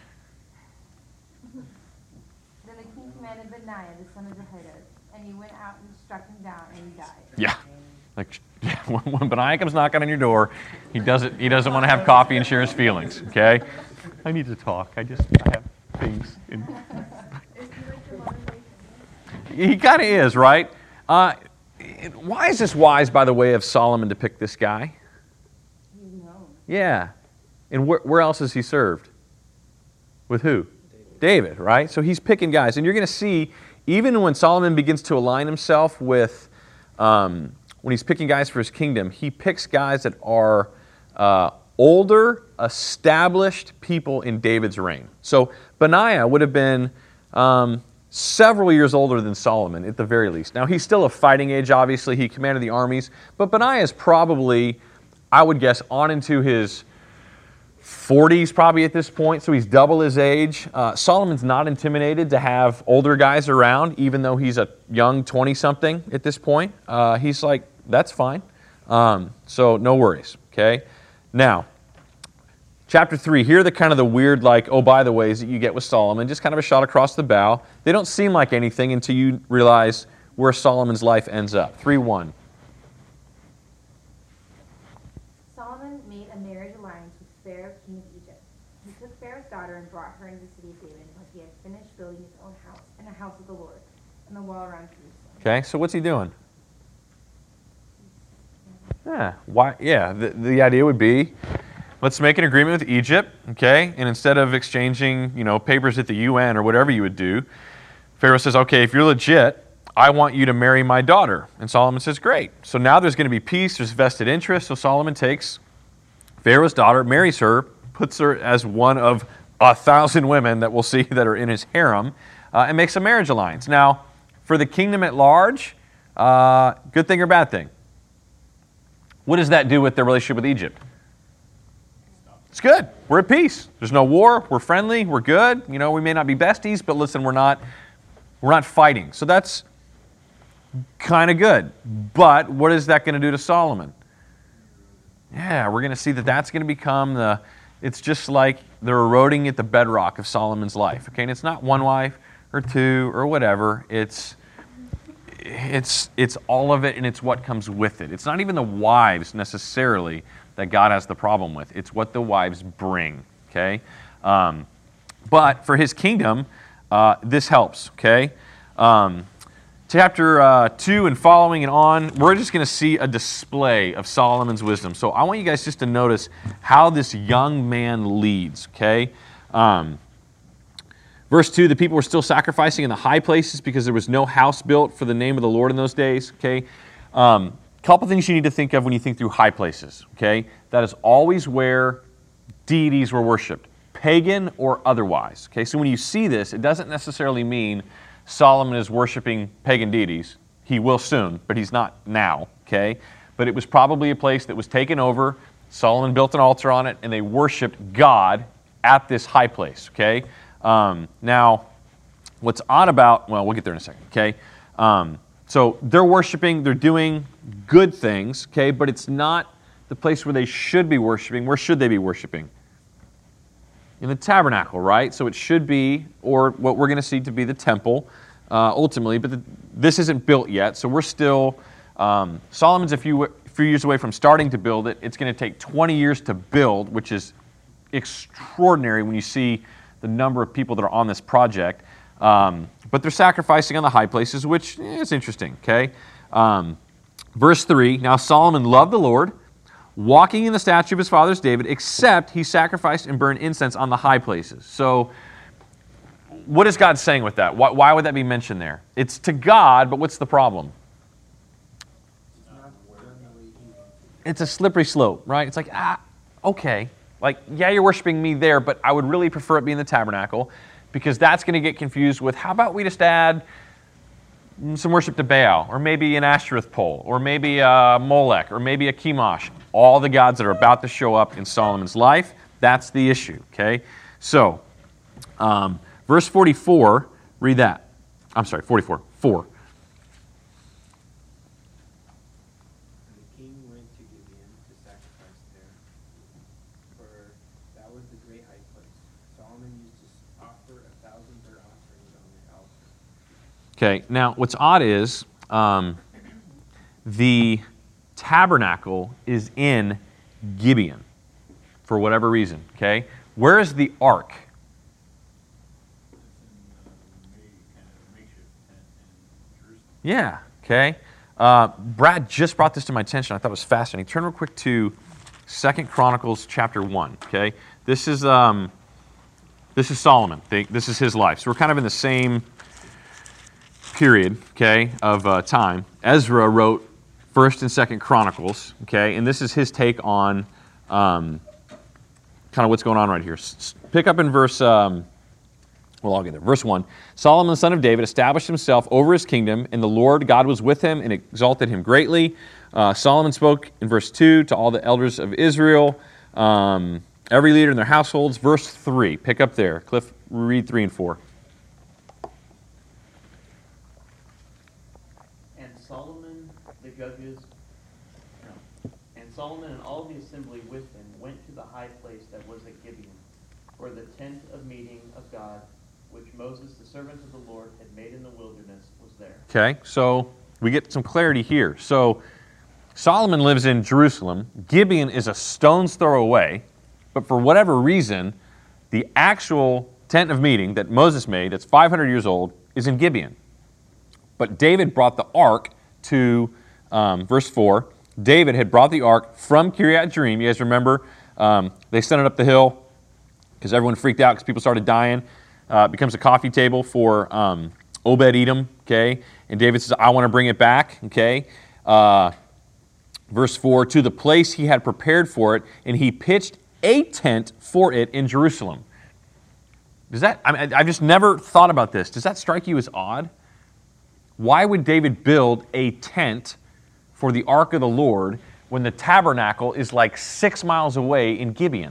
Then the king commanded Benaiah, the son of Jehoiada, and he went out and struck him down, and he died. Yeah. Like, when Benaiah comes knocking on your door, he doesn't want to have coffee and share his feelings, okay? I need to talk. I have things. Is he like your modern day He kind of is, right? Why is this wise, by the way, of Solomon to pick this guy? He's known. Yeah. And where else has he served? With who? David, right? So he's picking guys. And you're going to see, even when Solomon begins to align himself with, when he's picking guys for his kingdom, he picks guys that are older, established people in David's reign. So Benaiah would have been several years older than Solomon, at the very least. Now, he's still of fighting age, obviously. He commanded the armies. But Benaiah is probably, I would guess, on into his 40s probably at this point, so he's double his age. Solomon's not intimidated to have older guys around, even though he's a young 20-something at this point. He's like, that's fine. So no worries, okay? Now, chapter 3, here are the kind of the weird, like, oh, by the ways that you get with Solomon, just kind of a shot across the bow. They don't seem like anything until you realize where Solomon's life ends up. 3:1. Solomon made a marriage alliance with Pharaoh, king of Egypt. He took Pharaoh's daughter and brought her into the city of David, because he had finished building his own house and a house of the Lord, and the wall around Jerusalem. Okay, so what's he doing? Yeah, why? Yeah, the idea would be, let's make an agreement with Egypt, okay? And instead of exchanging, papers at the UN or whatever you would do, Pharaoh says, okay, if you're legit, I want you to marry my daughter. And Solomon says, great. So now there's going to be peace, there's vested interest. So Solomon takes Pharaoh's daughter, marries her, puts her as one of 1,000 women that we'll see that are in his harem, and makes a marriage alliance. Now, for the kingdom at large, good thing or bad thing? What does that do with their relationship with Egypt? It's good. We're at peace. There's no war. We're friendly. We're good. We may not be besties, but listen, we're not fighting. So that's kind of good. But what is that going to do to Solomon? Yeah, we're going to see that that's going to become it's just like they're eroding at the bedrock of Solomon's life. Okay, and it's not one wife or two or whatever. It's all of it, and it's what comes with it. It's not even the wives necessarily that God has the problem with. It's what the wives bring. Okay, but for His kingdom, this helps. Okay. Chapter 2 and following and on, we're just going to see a display of Solomon's wisdom. So I want you guys just to notice how this young man leads, okay? Verse 2, the people were still sacrificing in the high places because there was no house built for the name of the Lord in those days, okay? Couple things you need to think of when you think through high places, okay? That is always where deities were worshipped, pagan or otherwise, okay? So when you see this, it doesn't necessarily mean Solomon is worshiping pagan deities. He will soon, but he's not now, okay? But it was probably a place that was taken over. Solomon built an altar on it, and they worshiped God at this high place, okay? Now, what's odd about, well, we'll get there in a second, okay? So they're worshiping, they're doing good things, okay? But it's not the place where they should be worshiping. Where should they be worshiping? In the tabernacle, right? So it should be, or what we're going to see to be the temple, ultimately, but this isn't built yet, so we're still, Solomon's a few years away from starting to build it. It's going to take 20 years to build, which is extraordinary when you see the number of people that are on this project, but they're sacrificing on the high places, which is interesting, okay? Verse 3, now Solomon loved the Lord, walking in the statute of his fathers David, except he sacrificed and burned incense on the high places. So, what is God saying with that? Why would that be mentioned there? It's to God, but what's the problem? It's a slippery slope, right? It's like, okay. Like, yeah, you're worshiping me there, but I would really prefer it be in the tabernacle, because that's going to get confused with, how about we just add some worship to Baal, or maybe an Ashtoreth pole, or maybe a Molech, or maybe a Chemosh. All the gods that are about to show up in Solomon's life, that's the issue, okay? So, verse 44, read that. I'm sorry, 44, 4. And the king went to Gibeon to sacrifice there, for that was the great high place. Solomon used to offer 1,000 burnt offerings on the altar. Okay, now what's odd is the tabernacle is in Gibeon for whatever reason, okay? Where is the ark? Yeah, okay. Brad just brought this to my attention. I thought it was fascinating. Turn real quick to 2 Chronicles chapter 1, okay? This is Solomon. This is his life. So we're kind of in the same period, okay, of time. Ezra wrote 1st and 2nd Chronicles, okay, and this is his take on kind of what's going on right here. Pick up in verse, I'll get there. Verse 1, Solomon, the son of David, established himself over his kingdom, and the Lord God was with him and exalted him greatly. Solomon spoke in verse 2 to all the elders of Israel, every leader in their households. Verse 3, pick up there. Cliff, read 3 and 4. And Solomon and all the assembly with him went to the high place that was at Gibeon, where the tent of meeting of God, which Moses, the servant of the Lord, had made in the wilderness, was there. Okay, so we get some clarity here. So Solomon lives in Jerusalem. Gibeon is a stone's throw away, but for whatever reason, the actual tent of meeting that Moses made, that's 500 years old, is in Gibeon. But David brought the ark to, verse 4, David had brought the ark from Kiryat Jearim. You guys remember? They sent it up the hill because everyone freaked out because people started dying. It becomes a coffee table for Obed-Edom, okay? And David says, I want to bring it back, okay? Verse 4, to the place he had prepared for it, and he pitched a tent for it in Jerusalem. Does that, I've just never thought about this. Does that strike you as odd? Why would David build a tent for the ark of the Lord when the tabernacle is like 6 miles away in Gibeon?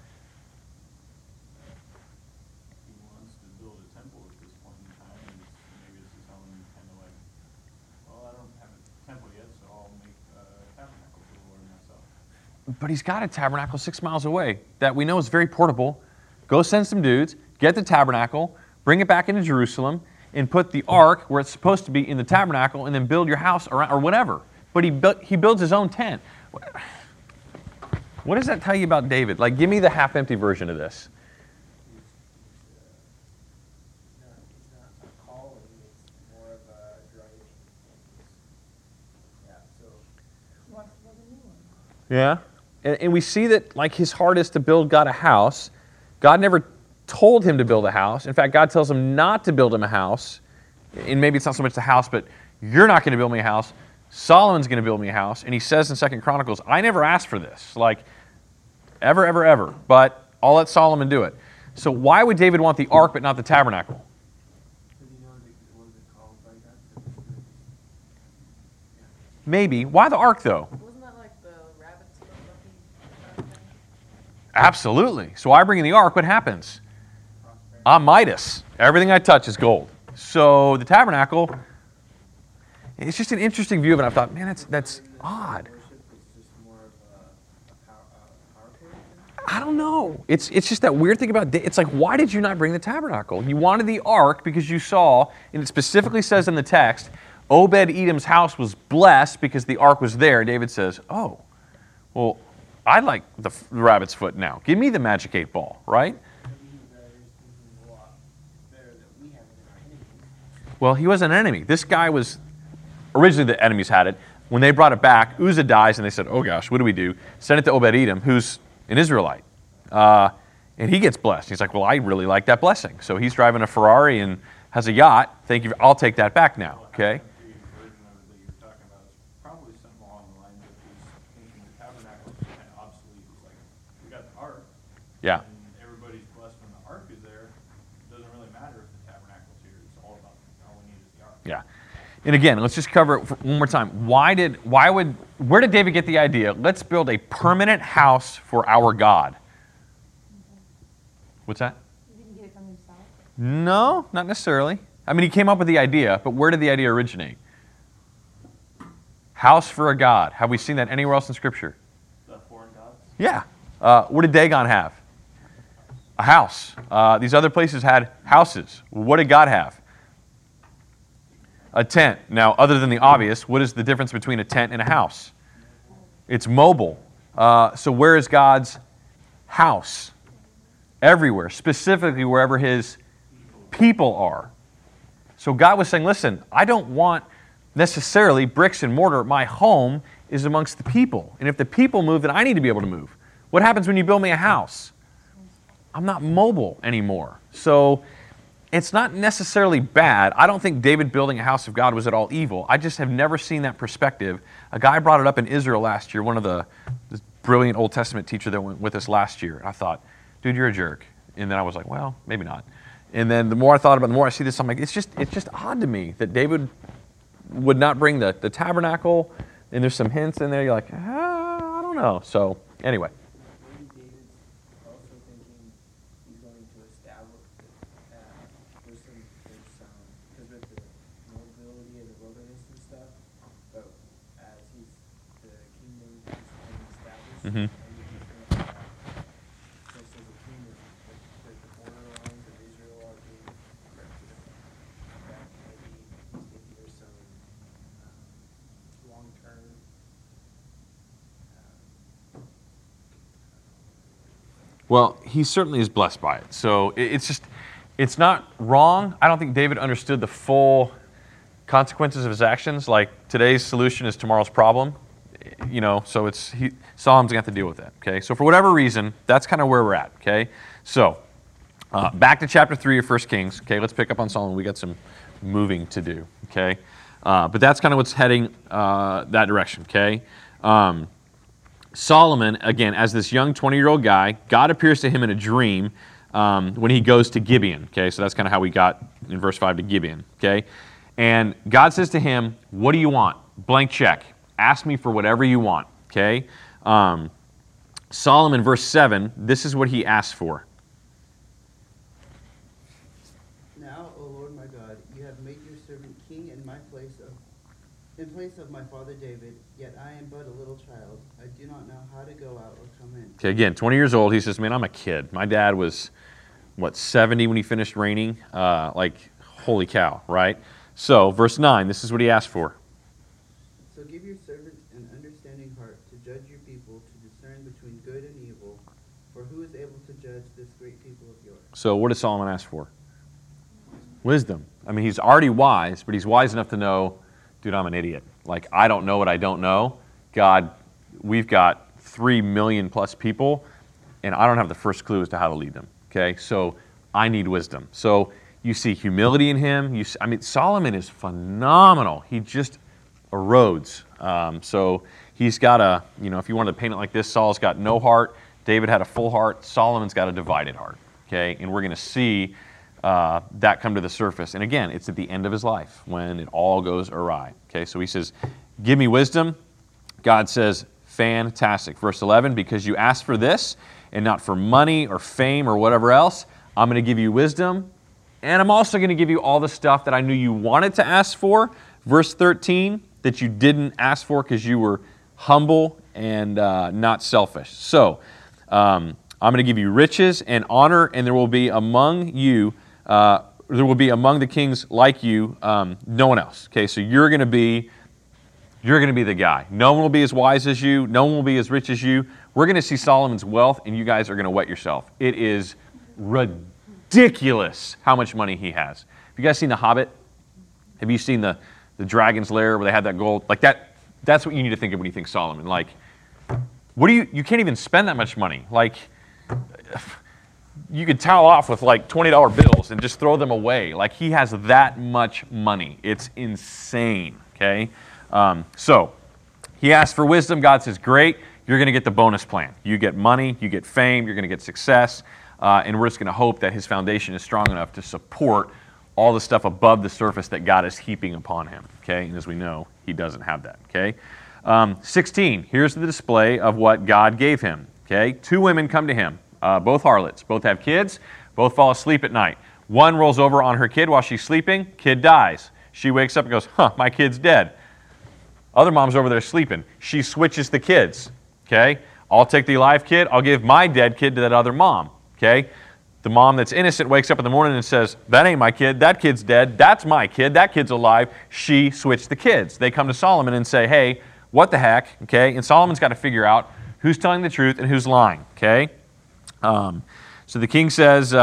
He wants to build a temple at this point in time, and maybe it's Solomon kind of like, well, I don't have a temple yet, so I'll make a tabernacle for the Lord myself. but he's got a tabernacle 6 miles away that we know is very portable. Go send some dudes, get the tabernacle, bring it back into Jerusalem, and put the ark where it's supposed to be in the tabernacle, and then build your house around, or whatever. But he builds his own tent. What does that tell you about David? Like, give me the half-empty version of this. It's not a calling, it's more of a driving. Yeah, so. He wants to build a new one. Yeah. And we see that, like, his heart is to build God a house. God never told him to build a house. In fact, God tells him not to build him a house. And maybe it's not so much the house, but you're not going to build me a house. Solomon's going to build me a house. And he says in 2 Chronicles, I never asked for this. Like, ever, ever, ever. But I'll let Solomon do it. So why would David want the ark but not the tabernacle? Because you know what is it called by God? Maybe. Why the ark, though? Wasn't that like the rabbits that lucky thing? Absolutely. So I bring in the ark, what happens? I'm Midas. Everything I touch is gold. So the tabernacle, it's just an interesting view of it. I thought, man, that's odd. Worship is just more of a power thing. I don't know. It's just that weird thing about, it's like, why did you not bring the tabernacle? You wanted the ark because you saw, and it specifically says in the text, Obed-Edom's house was blessed because the ark was there. David says, oh, well, I like the rabbit's foot now. Give me the magic 8 ball, right? Well, he was an enemy. This guy was, originally the enemies had it. When they brought it back, Uzzah dies, and they said, oh gosh, what do we do? Send it to Obed-Edom, who's an Israelite. And he gets blessed. He's like, well, I really like that blessing. So he's driving a Ferrari and has a yacht. Thank you. I'll take that back now, okay? The version of it that you're talking about is probably something along the lines of he's thinking the tabernacle is kind of obsolete. He's like, we got the ark. Yeah. And everybody's blessed when the ark is there. It doesn't really matter if the tabernacle's here. It's all about, all we need is the ark. Yeah. And again, let's just cover it one more time. Where did David get the idea? Let's build a permanent house for our God. What's that? You didn't get it from himself? No, not necessarily. I mean, he came up with the idea, but where did the idea originate? House for a God. Have we seen that anywhere else in Scripture? The foreign gods? Yeah. What did Dagon have? A house. These other places had houses. What did God have? A tent. Now, other than the obvious, what is the difference between a tent and a house? It's mobile. So where is God's house? Everywhere, specifically wherever his people are. So God was saying, listen, I don't want necessarily bricks and mortar. My home is amongst the people. And if the people move, then I need to be able to move. What happens when you build me a house? I'm not mobile anymore. So it's not necessarily bad. I don't think David building a house of God was at all evil. I just have never seen that perspective. A guy brought it up in Israel last year, one of this brilliant Old Testament teacher that went with us last year. And I thought, dude, you're a jerk. And then I was like, well, maybe not. And then the more I thought about it, the more I see this, I'm like, it's just odd to me that David would not bring the tabernacle. And there's some hints in there. You're like, I don't know. So anyway. Maybe David's also thinking he's going to establish there's because with the mobility of the wilderness and stuff, but as the kingdom is being established, Mhm. maybe he's thinking that just as a kingdom, that the border lines of Israel are being corrected, that maybe he's thinking there's some long-term Well, he certainly is blessed by it. So it's not wrong. I don't think David understood the full consequences of his actions. Like today's solution is tomorrow's problem. So Solomon's going to have to deal with that. Okay. So for whatever reason, that's kind of where we're at. Okay. So back to chapter 3 of 1 Kings. Okay. Let's pick up on Solomon. We got some moving to do. Okay. But that's kind of what's heading that direction. Okay. Solomon, again, as this young 20-year-old guy, God appears to him in a dream when he goes to Gibeon. Okay, so that's kind of how we got in verse 5 to Gibeon. Okay, and God says to him, "What do you want? Blank check. Ask me for whatever you want." Okay, Solomon, verse 7. This is what he asks for. Now, O Lord my God, you have made your servant king in place of my father David, yet I am but a little child. I do not know how to go out or come in. Okay, again, 20 years old. He says, man, I'm a kid. My dad was, 70 when he finished reigning? Holy cow, right? So, verse 9, this is what he asked for. So give your servant an understanding heart to judge your people, to discern between good and evil. For who is able to judge this great people of yours? So what does Solomon ask for? Wisdom. I mean, he's already wise, but he's wise enough to know, dude, I'm an idiot. Like, I don't know what I don't know. God, we've got 3 million plus people, and I don't have the first clue as to how to lead them. Okay, so I need wisdom. So you see humility in him. Solomon is phenomenal. He just erodes. So he's got if you wanted to paint it like this, Saul's got no heart. David had a full heart. Solomon's got a divided heart. Okay, and we're going to see that come to the surface. And again, it's at the end of his life when it all goes awry. Okay, so he says, give me wisdom. God says, fantastic. Verse 11, because you asked for this and not for money or fame or whatever else, I'm going to give you wisdom. And I'm also going to give you all the stuff that I knew you wanted to ask for. Verse 13, that you didn't ask for because you were humble and not selfish. So, I'm going to give you riches and honor, and there will be among you, there will be among the kings like you, no one else. Okay, so you're going to be the guy. No one will be as wise as you. No one will be as rich as you. We're going to see Solomon's wealth, and you guys are going to wet yourself. It is ridiculous how much money he has. Have you guys seen The Hobbit? Have you seen the Dragon's Lair where they had that gold? Like that. That's what you need to think of when you think Solomon. Like, what do you can't even spend that much money. Like, you could towel off with like $20 bills and just throw them away. Like, he has that much money. It's insane, okay? So he asked for wisdom. God says, great, you're going to get the bonus plan. You get money, you get fame, you're going to get success, and we're just going to hope that his foundation is strong enough to support all the stuff above the surface that God is heaping upon him, okay? And as we know, he doesn't have that, okay? 16, here's the display of what God gave him, okay? 2 women come to him, both harlots, both have kids, both fall asleep at night. One rolls over on her kid while she's sleeping, kid dies. She wakes up and goes, my kid's dead. Other mom's over there sleeping. She switches the kids, okay? I'll take the alive kid, I'll give my dead kid to that other mom, okay? The mom that's innocent wakes up in the morning and says, that ain't my kid, that kid's dead, that's my kid, that kid's alive. She switched the kids. They come to Solomon and say, hey, what the heck, okay? And Solomon's got to figure out who's telling the truth and who's lying, okay? So the king says,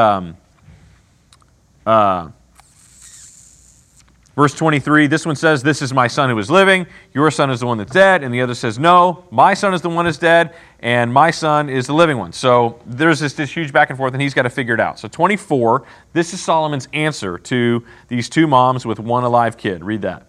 verse 23, this one says, this is my son who is living, your son is the one that's dead, and the other says, no, my son is the one that's dead, and my son is the living one. So there's this huge back and forth, and he's got to figure it out. So 24, this is Solomon's answer to these 2 moms with 1 alive kid. Read that.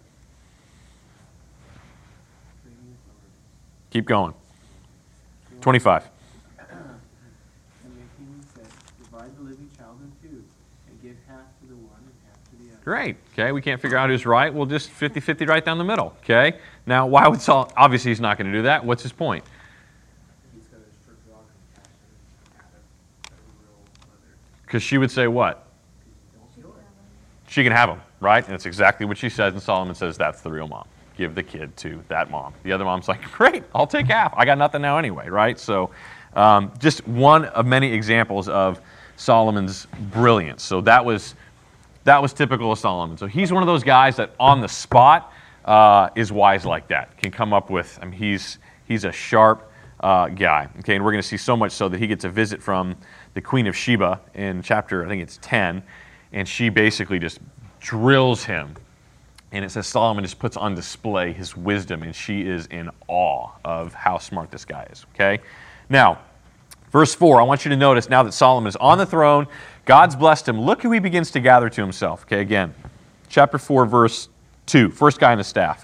Keep going. 25. And the king said, divide the living child in 2, and give half to the one and half to the other. Great. Okay, we can't figure out who's right. We'll just 50-50 right down the middle. Okay? Now, why would Saul... Obviously, he's not going to do that. What's his point? He's got to strip raw compassion out of a real mother. Because she would say what? She can have him, right? And it's exactly what she says, and Solomon says that's the real mom. Give the kid to that mom. The other mom's like, great, I'll take half. I got nothing now anyway, right? So just one of many examples of Solomon's brilliance. So that was typical of Solomon. So he's one of those guys that on the spot is wise like that. Can come up with, he's a sharp guy. Okay, and we're going to see so much so that he gets a visit from the Queen of Sheba in chapter, I think it's 10, and she basically just drills him. And it says Solomon just puts on display his wisdom, and she is in awe of how smart this guy is. Okay? Now, verse 4, I want you to notice now that Solomon is on the throne, God's blessed him. Look who he begins to gather to himself. Okay, again, chapter 4, verse 2, first guy in the staff.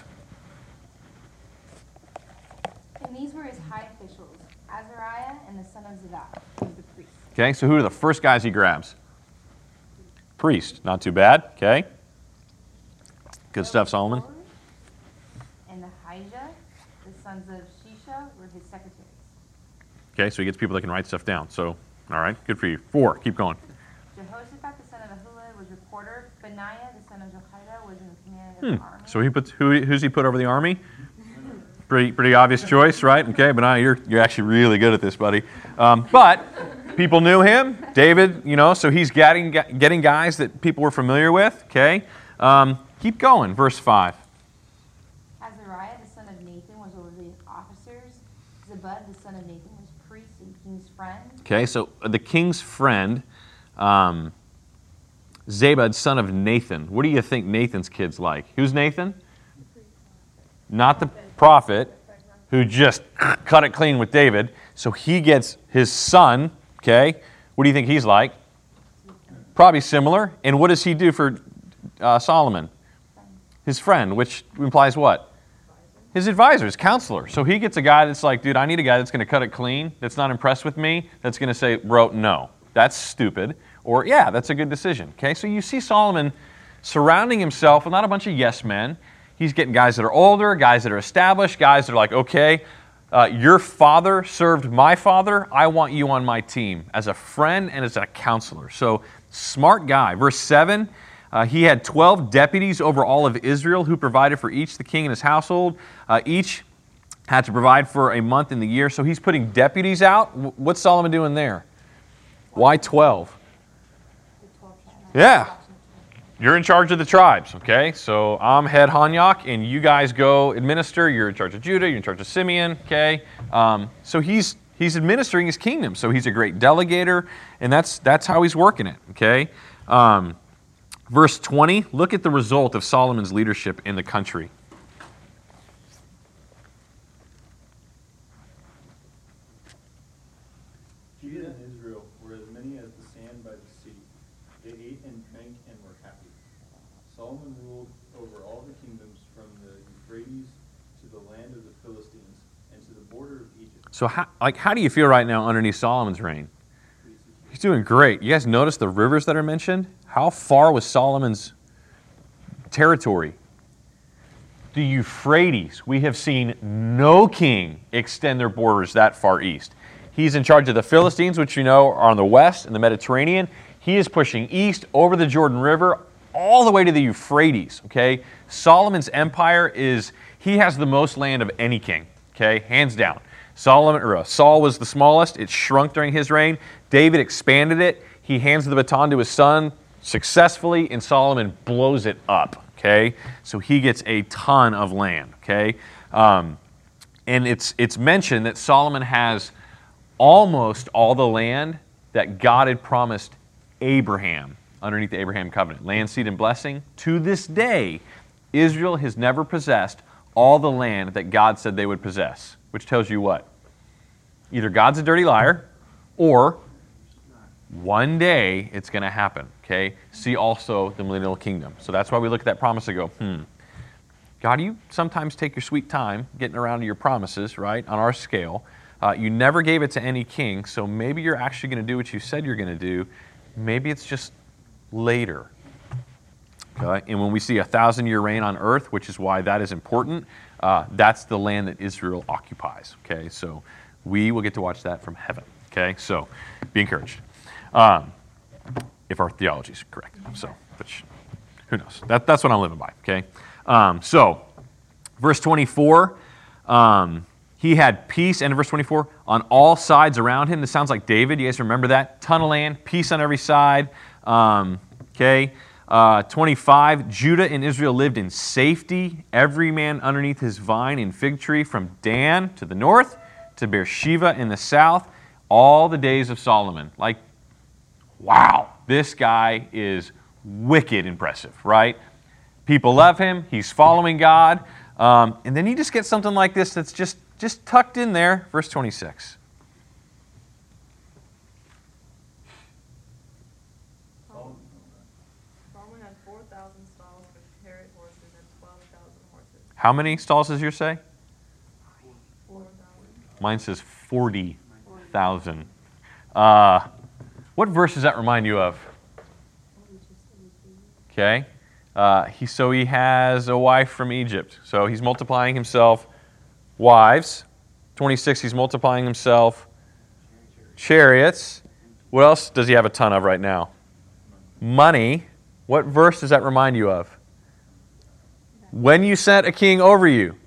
And these were his high officials, Azariah and the son of Zadok, who was the priest. Okay, so who are the first guys he grabs? Priest, not too bad. Okay. Good stuff, Solomon. And Ahijah, the sons of Shisha, were his secretaries. Okay, so he gets people that can write stuff down. So, all right, good for you. 4, keep going. Jehoshaphat, the son of Ahilud, was recorder. Benaiah, the son of Jehoiada, was in the command of the army. So who's he put over the army? Pretty obvious choice, right? Okay, but you're actually really good at this, buddy. But people knew him. David, so he's getting guys that people were familiar with. Okay, keep going. Verse 5. Azariah, the son of Nathan, was over the officers. Zabud, the son of Nathan, was priest and king's friend. Okay, so the king's friend, Zabud, son of Nathan. What do you think Nathan's kid's like? Who's Nathan? Not the prophet who just cut it clean with David. So he gets his son, okay? What do you think he's like? Probably similar. And what does he do for Solomon? His friend, which implies what? His advisor, his counselor. So he gets a guy that's like, dude, I need a guy that's going to cut it clean, that's not impressed with me, that's going to say, bro, no, that's stupid. Or, yeah, that's a good decision. Okay, so you see Solomon surrounding himself with not a bunch of yes men. He's getting guys that are older, guys that are established, guys that are like, okay, your father served my father. I want you on my team as a friend and as a counselor. So, smart guy. Verse 7, he had 12 deputies over all of Israel who provided for each the king and his household. Each had to provide for a month in the year. So he's putting deputies out. What's Solomon doing there? Why 12? Yeah. You're in charge of the tribes, okay? So I'm head Hanyak, and you guys go administer. You're in charge of Judah. You're in charge of Simeon, okay? So he's administering his kingdom. So he's a great delegator, and that's how he's working it, okay? Verse 20, look at the result of Solomon's leadership in the country. Judah and Israel were as many as the sand by the sea. They ate and drank and were happy. Solomon ruled over all the kingdoms from the Euphrates to the land of the Philistines and to the border of Egypt. So how do you feel right now underneath Solomon's reign? He's doing great. You guys notice the rivers that are mentioned? How far was Solomon's territory? The Euphrates. We have seen no king extend their borders that far east. He's in charge of the Philistines, which you know are on the west in the Mediterranean. He is pushing east over the Jordan River all the way to the Euphrates, okay? Solomon's empire he has the most land of any king, okay? Hands down. Saul was the smallest. It shrunk during his reign. David expanded it. He hands the baton to his son successfully, and Solomon blows it up, okay? So he gets a ton of land, okay? And it's mentioned that Solomon has almost all the land that God had promised Abraham underneath the Abraham covenant. Land, seed, and blessing. To this day, Israel has never possessed all the land that God said they would possess, which tells you what? Either God's a dirty liar, or one day it's going to happen, okay? See also the millennial kingdom. So that's why we look at that promise and go, God, you sometimes take your sweet time getting around to your promises, right, on our scale. You never gave it to any king, so maybe you're actually going to do what you said you're going to do. Maybe it's just later. Okay? And when we see 1,000-year reign on earth, which is why that is important, that's the land that Israel occupies. Okay, so we will get to watch that from heaven. Okay, so be encouraged. If our theology is correct. So, which, who knows? That's what I'm living by. Okay, so verse 24. He had peace, end of verse 24, on all sides around him. This sounds like David. You guys remember that? Ton of land, peace on every side. 25, Judah and Israel lived in safety, every man underneath his vine and fig tree, from Dan to the north to Beersheba in the south, all the days of Solomon. Like, wow, this guy is wicked impressive, right? People love him. He's following God. And then you just get something like this that's just tucked in there. Verse 26. Solomon had 4,000 stalls for chariot horses and 12,000 horses. How many stalls does yours say? 4,000. Mine says 40,000. What verse does that remind you of? Okay. He has a wife from Egypt. So he's multiplying himself wives. 26, he's multiplying himself chariots. What else does he have a ton of right now? Money. What verse does that remind you of? When you set a king over you,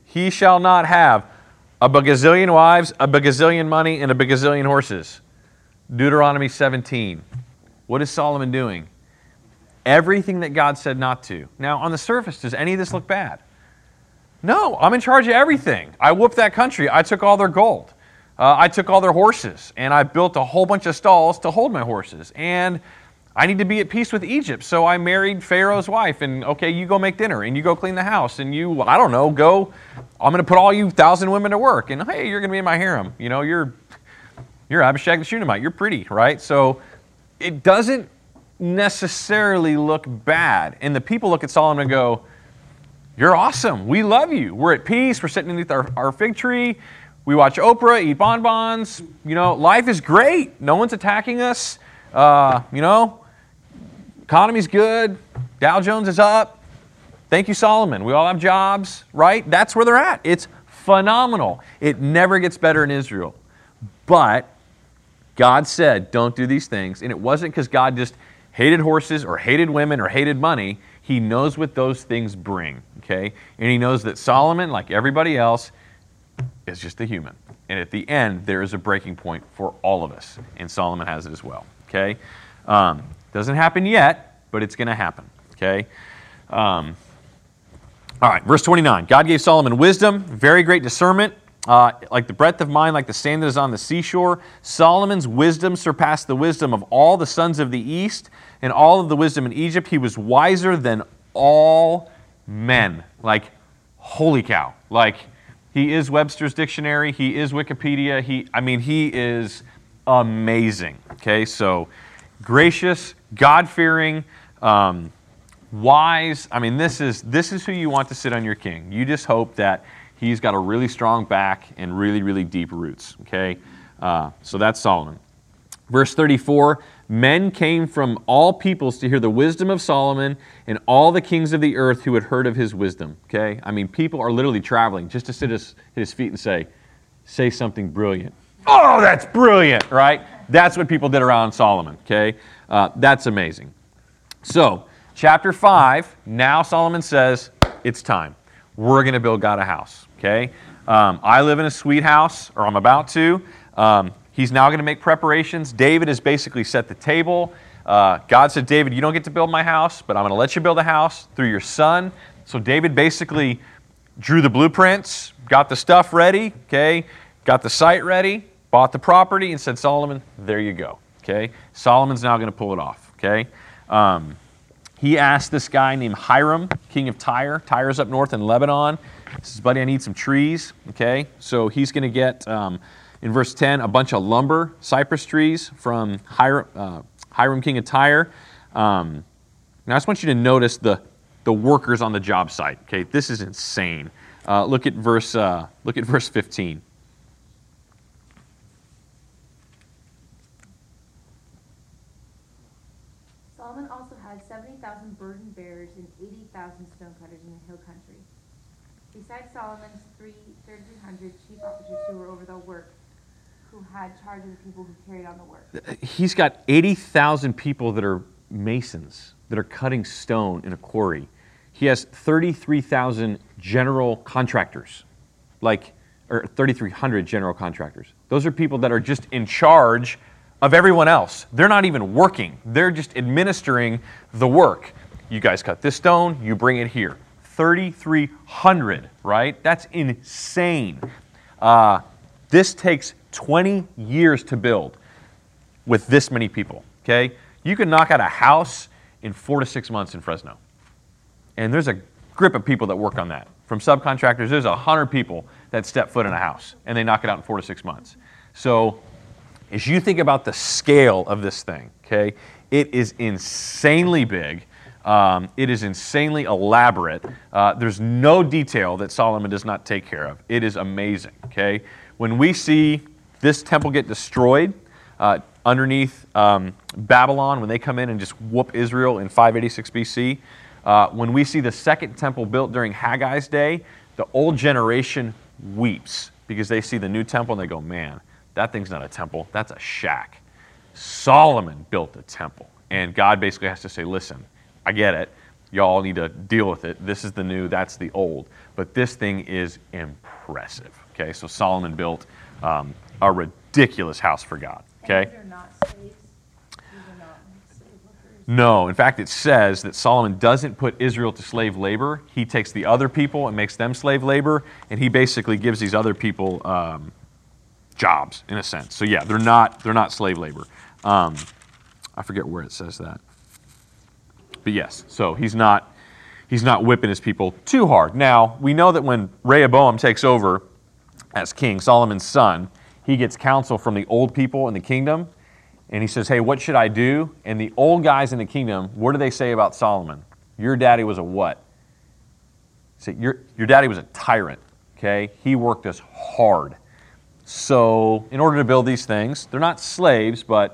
He shall not have a bagazillion wives, a bagazillion money, and a bagazillion horses. Deuteronomy 17. What is Solomon doing? Everything that God said not to. Now, on the surface, does any of this look bad? No, I'm in charge of everything. I whooped that country. I took all their gold. I took all their horses, and I built a whole bunch of stalls to hold my horses. And I need to be at peace with Egypt, so I married Pharaoh's wife. And, okay, you go make dinner, and you go clean the house, and you, I don't know, I'm going to put all you 1,000 women to work. And, hey, you're going to be in my harem. You know, you're Abishag the Shunammite. You're pretty, right? So it doesn't necessarily look bad. And the people look at Solomon and go, you're awesome. We love you. We're at peace. We're sitting underneath our fig tree. We watch Oprah, eat bonbons. You know, life is great. No one's attacking us. You know, economy's good. Dow Jones is up. Thank you, Solomon. We all have jobs, right? That's where they're at. It's phenomenal. It never gets better in Israel. But God said, don't do these things. And it wasn't because God just hated horses or hated women or hated money. He knows what those things bring, okay? And he knows that Solomon, like everybody else, is just a human. And at the end, there is a breaking point for all of us. And Solomon has it as well, okay? Doesn't happen yet, but it's going to happen, okay? All right, verse 29. God gave Solomon wisdom, very great discernment, like the breadth of mind, like the sand that is on the seashore. Solomon's wisdom surpassed the wisdom of all the sons of the east and all of the wisdom in Egypt. He was wiser than all men. Like, holy cow. Like, he is Webster's dictionary. He is Wikipedia. He is amazing. Okay, so gracious, God-fearing, wise. I mean, this is who you want to sit on your king. You just hope that he's got a really strong back and really, really deep roots, okay? So that's Solomon. Verse 34, men came from all peoples to hear the wisdom of Solomon and all the kings of the earth who had heard of his wisdom, okay? I mean, people are literally traveling just to sit at his feet and say something brilliant. Oh, that's brilliant, right? That's what people did around Solomon, okay? That's amazing. So, chapter 5, now Solomon says, it's time. We're going to build God a house, okay? I live in a sweet house, or I'm about to. He's now going to make preparations. David has basically set the table. God said, David, you don't get to build my house, but I'm going to let you build a house through your son. So David basically drew the blueprints, got the stuff ready, okay? Got the site ready, bought the property, and said, Solomon, there you go, okay? Solomon's now going to pull it off, okay? He asked this guy named Hiram, king of Tyre. Tyre's up north in Lebanon. He says, buddy, I need some trees, okay? So he's going to get, in verse 10, a bunch of lumber, cypress trees from Hiram, king of Tyre. Now I just want you to notice the workers on the job site, okay? This is insane. Look at verse 15. Solomon also had 70,000 burden bearers and 80,000 stonecutters in the hill country. Besides Solomon's 3,300 chief officers who were over the work, who had charge of the people who carried on the work. He's got 80,000 people that are masons, that are cutting stone in a quarry. He has 33,000 general contractors, or 3,300 general contractors. Those are people that are just in charge of everyone else. They're not even working. They're just administering the work. You guys cut this stone, you bring it here. 3,300, right? That's insane. This takes 20 years to build with this many people, okay? You can knock out a house in 4 to 6 months in Fresno. And there's a grip of people that work on that. From subcontractors, there's 100 people that step foot in a house, and they knock it out in 4 to 6 months. So as you think about the scale of this thing, okay, it is insanely big. It is insanely elaborate. There's no detail that Solomon does not take care of. It is amazing, okay? When we see this temple get destroyed underneath Babylon, when they come in and just whoop Israel in 586 BC, when we see the second temple built during Haggai's day, the old generation weeps because they see the new temple and they go, man, that thing's not a temple, that's a shack. Solomon built a temple. And God basically has to say, listen, I get it. Y'all need to deal with it. This is the new, that's the old. But this thing is impressive. Okay, so Solomon built a ridiculous house for God. Okay? And these are not slaves. These are not slave workers. No, in fact, it says that Solomon doesn't put Israel to slave labor. He takes the other people and makes them slave labor, and he basically gives these other people jobs, in a sense. So yeah, they're not slave labor. I forget where it says that. But yes, so he's not whipping his people too hard. Now, we know that when Rehoboam takes over as king, Solomon's son, he gets counsel from the old people in the kingdom, and he says, hey, what should I do? And the old guys in the kingdom, what do they say about Solomon? Your daddy was a what? Say, your daddy was a tyrant, okay? He worked us hard. So in order to build these things, they're not slaves, but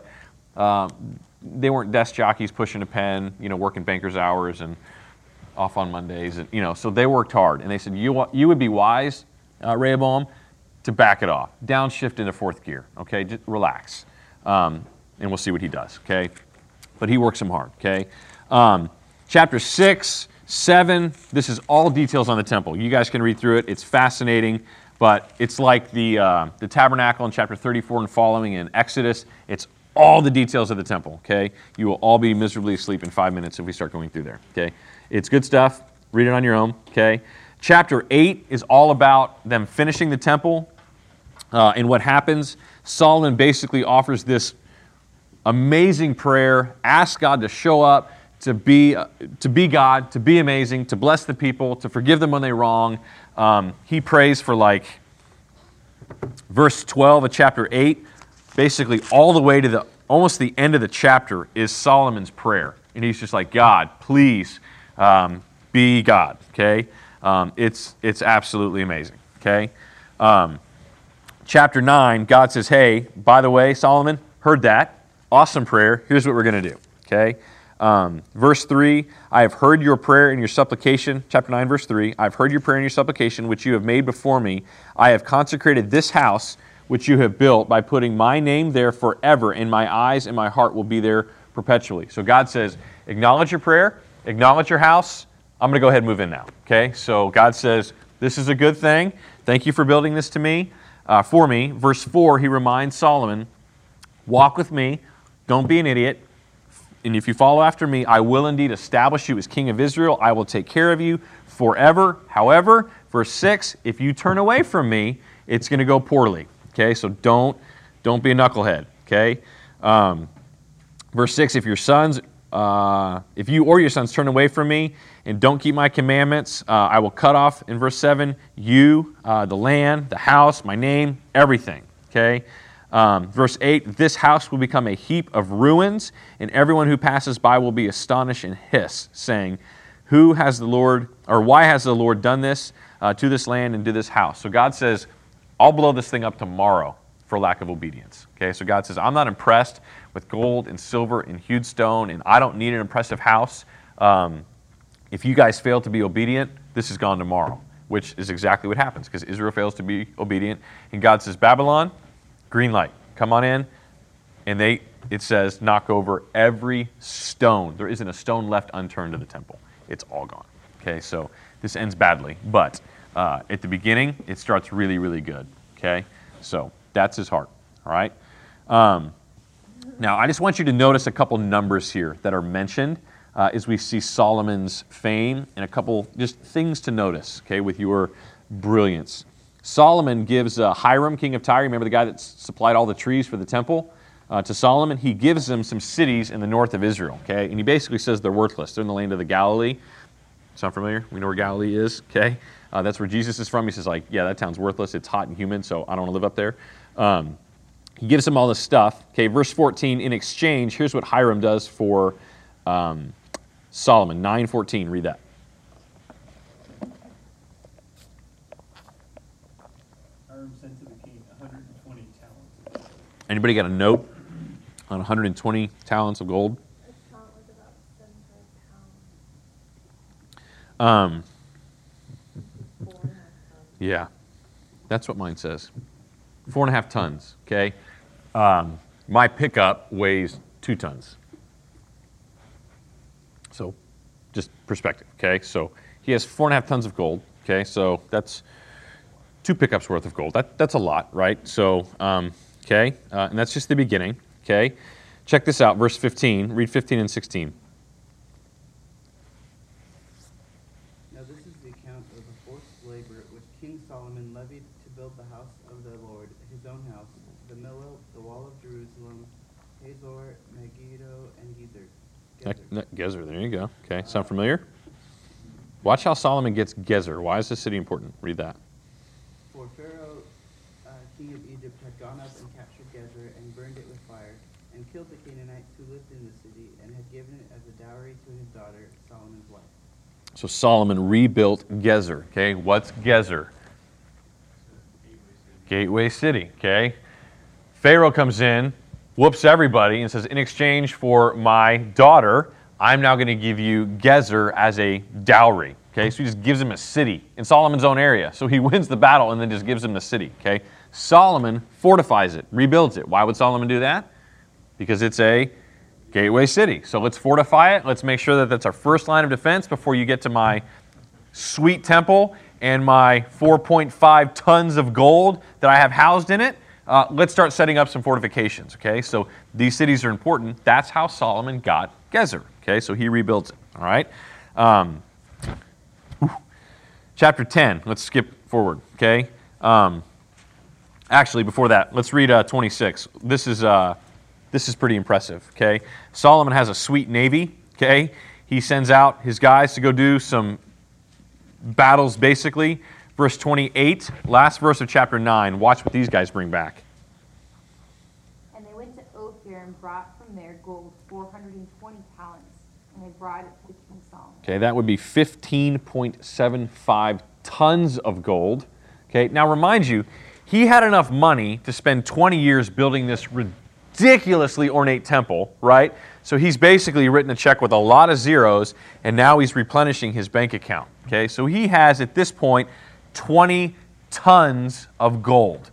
they weren't desk jockeys pushing a pen, working banker's hours and off on Mondays, and so they worked hard. And they said, you would be wise, Rehoboam, to back it off, downshift into fourth gear. Okay, just relax, and we'll see what he does. Okay, but he works them hard. Okay, chapter 6, 7. This is all details on the temple. You guys can read through it. It's fascinating. But it's like the tabernacle in chapter 34 and following in Exodus. It's all the details of the temple, okay? You will all be miserably asleep in 5 minutes if we start going through there, okay? It's good stuff. Read it on your own, okay? Chapter 8 is all about them finishing the temple and what happens. Solomon basically offers this amazing prayer, asks God to show up, to be God, to be amazing, to bless the people, to forgive them when they wrong. He prays for verse 12 of chapter 8, basically all the way to almost the end of the chapter is Solomon's prayer. And he's just like, God, please be God, okay? It's absolutely amazing, okay? Chapter 9, God says, hey, by the way, Solomon, heard that. Awesome prayer. Here's what we're going to do, okay? Verse 3, I have heard your prayer and your supplication. Chapter 9, verse 3, I have heard your prayer and your supplication, which you have made before me. I have consecrated this house, which you have built, by putting my name there forever, and my eyes and my heart will be there perpetually. So God says, acknowledge your prayer, acknowledge your house. I'm going to go ahead and move in now. Okay? So God says, this is a good thing. Thank you for building this for me. Verse 4, he reminds Solomon, walk with me, don't be an idiot. And if you follow after me, I will indeed establish you as king of Israel. I will take care of you forever. However, verse 6, if you turn away from me, it's going to go poorly. Okay, so don't be a knucklehead. Okay, verse 6, if you or your sons turn away from me and don't keep my commandments, I will cut off, in verse 7, you, the land, the house, my name, everything. Okay. Verse 8, this house will become a heap of ruins, and everyone who passes by will be astonished and hiss, saying, why has the Lord done this to this land and to this house? So God says, I'll blow this thing up tomorrow for lack of obedience. Okay, so God says, I'm not impressed with gold and silver and hewed stone, and I don't need an impressive house. If you guys fail to be obedient, this is gone tomorrow, which is exactly what happens, because Israel fails to be obedient, and God says, Babylon, green light, come on in. And it says, knock over every stone. There isn't a stone left unturned to the temple. It's all gone. Okay, so this ends badly. But at the beginning, it starts really, really good. Okay, so that's his heart. All right. Now, I just want you to notice a couple numbers here that are mentioned as we see Solomon's fame, and a couple just things to notice, okay, with your brilliance. Solomon gives Hiram, king of Tyre, remember the guy that supplied all the trees for the temple, to Solomon. He gives him some cities in the north of Israel, okay? And he basically says they're worthless. They're in the land of the Galilee. Sound familiar? We know where Galilee is, okay? That's where Jesus is from. He says, yeah, that town's worthless. It's hot and humid, so I don't want to live up there. He gives him all this stuff. Okay, verse 14, in exchange, here's what Hiram does for Solomon. 9:14, read that. Hiram sent to the king 120 talents. Anybody got a note on 120 talents of gold? A talent was about 75 pounds. 4.5 tons. Yeah, that's what mine says. 4.5 tons, okay? My pickup weighs 2 tons. So just perspective, okay? So he has 4.5 tons of gold, okay? So that's 2 pickups worth of gold. That's a lot, right? So, okay, and that's just the beginning, okay? Check this out, verse 15. Read 15 and 16. Now this is the account of the forced labor which King Solomon levied to build the house of the Lord, his own house, the Millo, the wall of Jerusalem, Hazor, Megiddo, and Gezer. Gezer, there you go. Okay, sound familiar? Watch how Solomon gets Gezer. Why is this city important? Read that. For Pharaoh, king of Egypt, had gone up and captured Gezer and burned it with fire, and killed the Canaanites who lived in the city, and had given it as a dowry to his daughter, Solomon's wife. So Solomon rebuilt Gezer. Okay, what's Gezer? Gateway city. Okay, Pharaoh comes in, whoops everybody, and says, in exchange for my daughter, I'm now going to give you Gezer as a dowry. Okay, so he just gives him a city in Solomon's own area. So he wins the battle and then just gives him the city. Okay, Solomon fortifies it, rebuilds it. Why would Solomon do that? Because it's a gateway city. So let's fortify it. Let's make sure that that's our first line of defense before you get to my sweet temple and my 4.5 tons of gold that I have housed in it. Let's start setting up some fortifications. Okay, so these cities are important. That's how Solomon got Gezer. Okay, so he rebuilds it. All right. Chapter 10. Let's skip forward. Okay. Actually, before that, let's read 26. This is pretty impressive. Okay. Solomon has a sweet navy. Okay. He sends out his guys to go do some battles, basically. Verse 28, last verse of chapter 9. Watch what these guys bring back. And they went to Ophir and brought from there gold 420 talents, and they brought it to King Solomon. Okay, that would be 15.75 tons of gold. Okay, now remind you, he had enough money to spend 20 years building this ridiculously ornate temple, right? So he's basically written a check with a lot of zeros, and now he's replenishing his bank account. Okay, so he has, at this point, 20 tons of gold.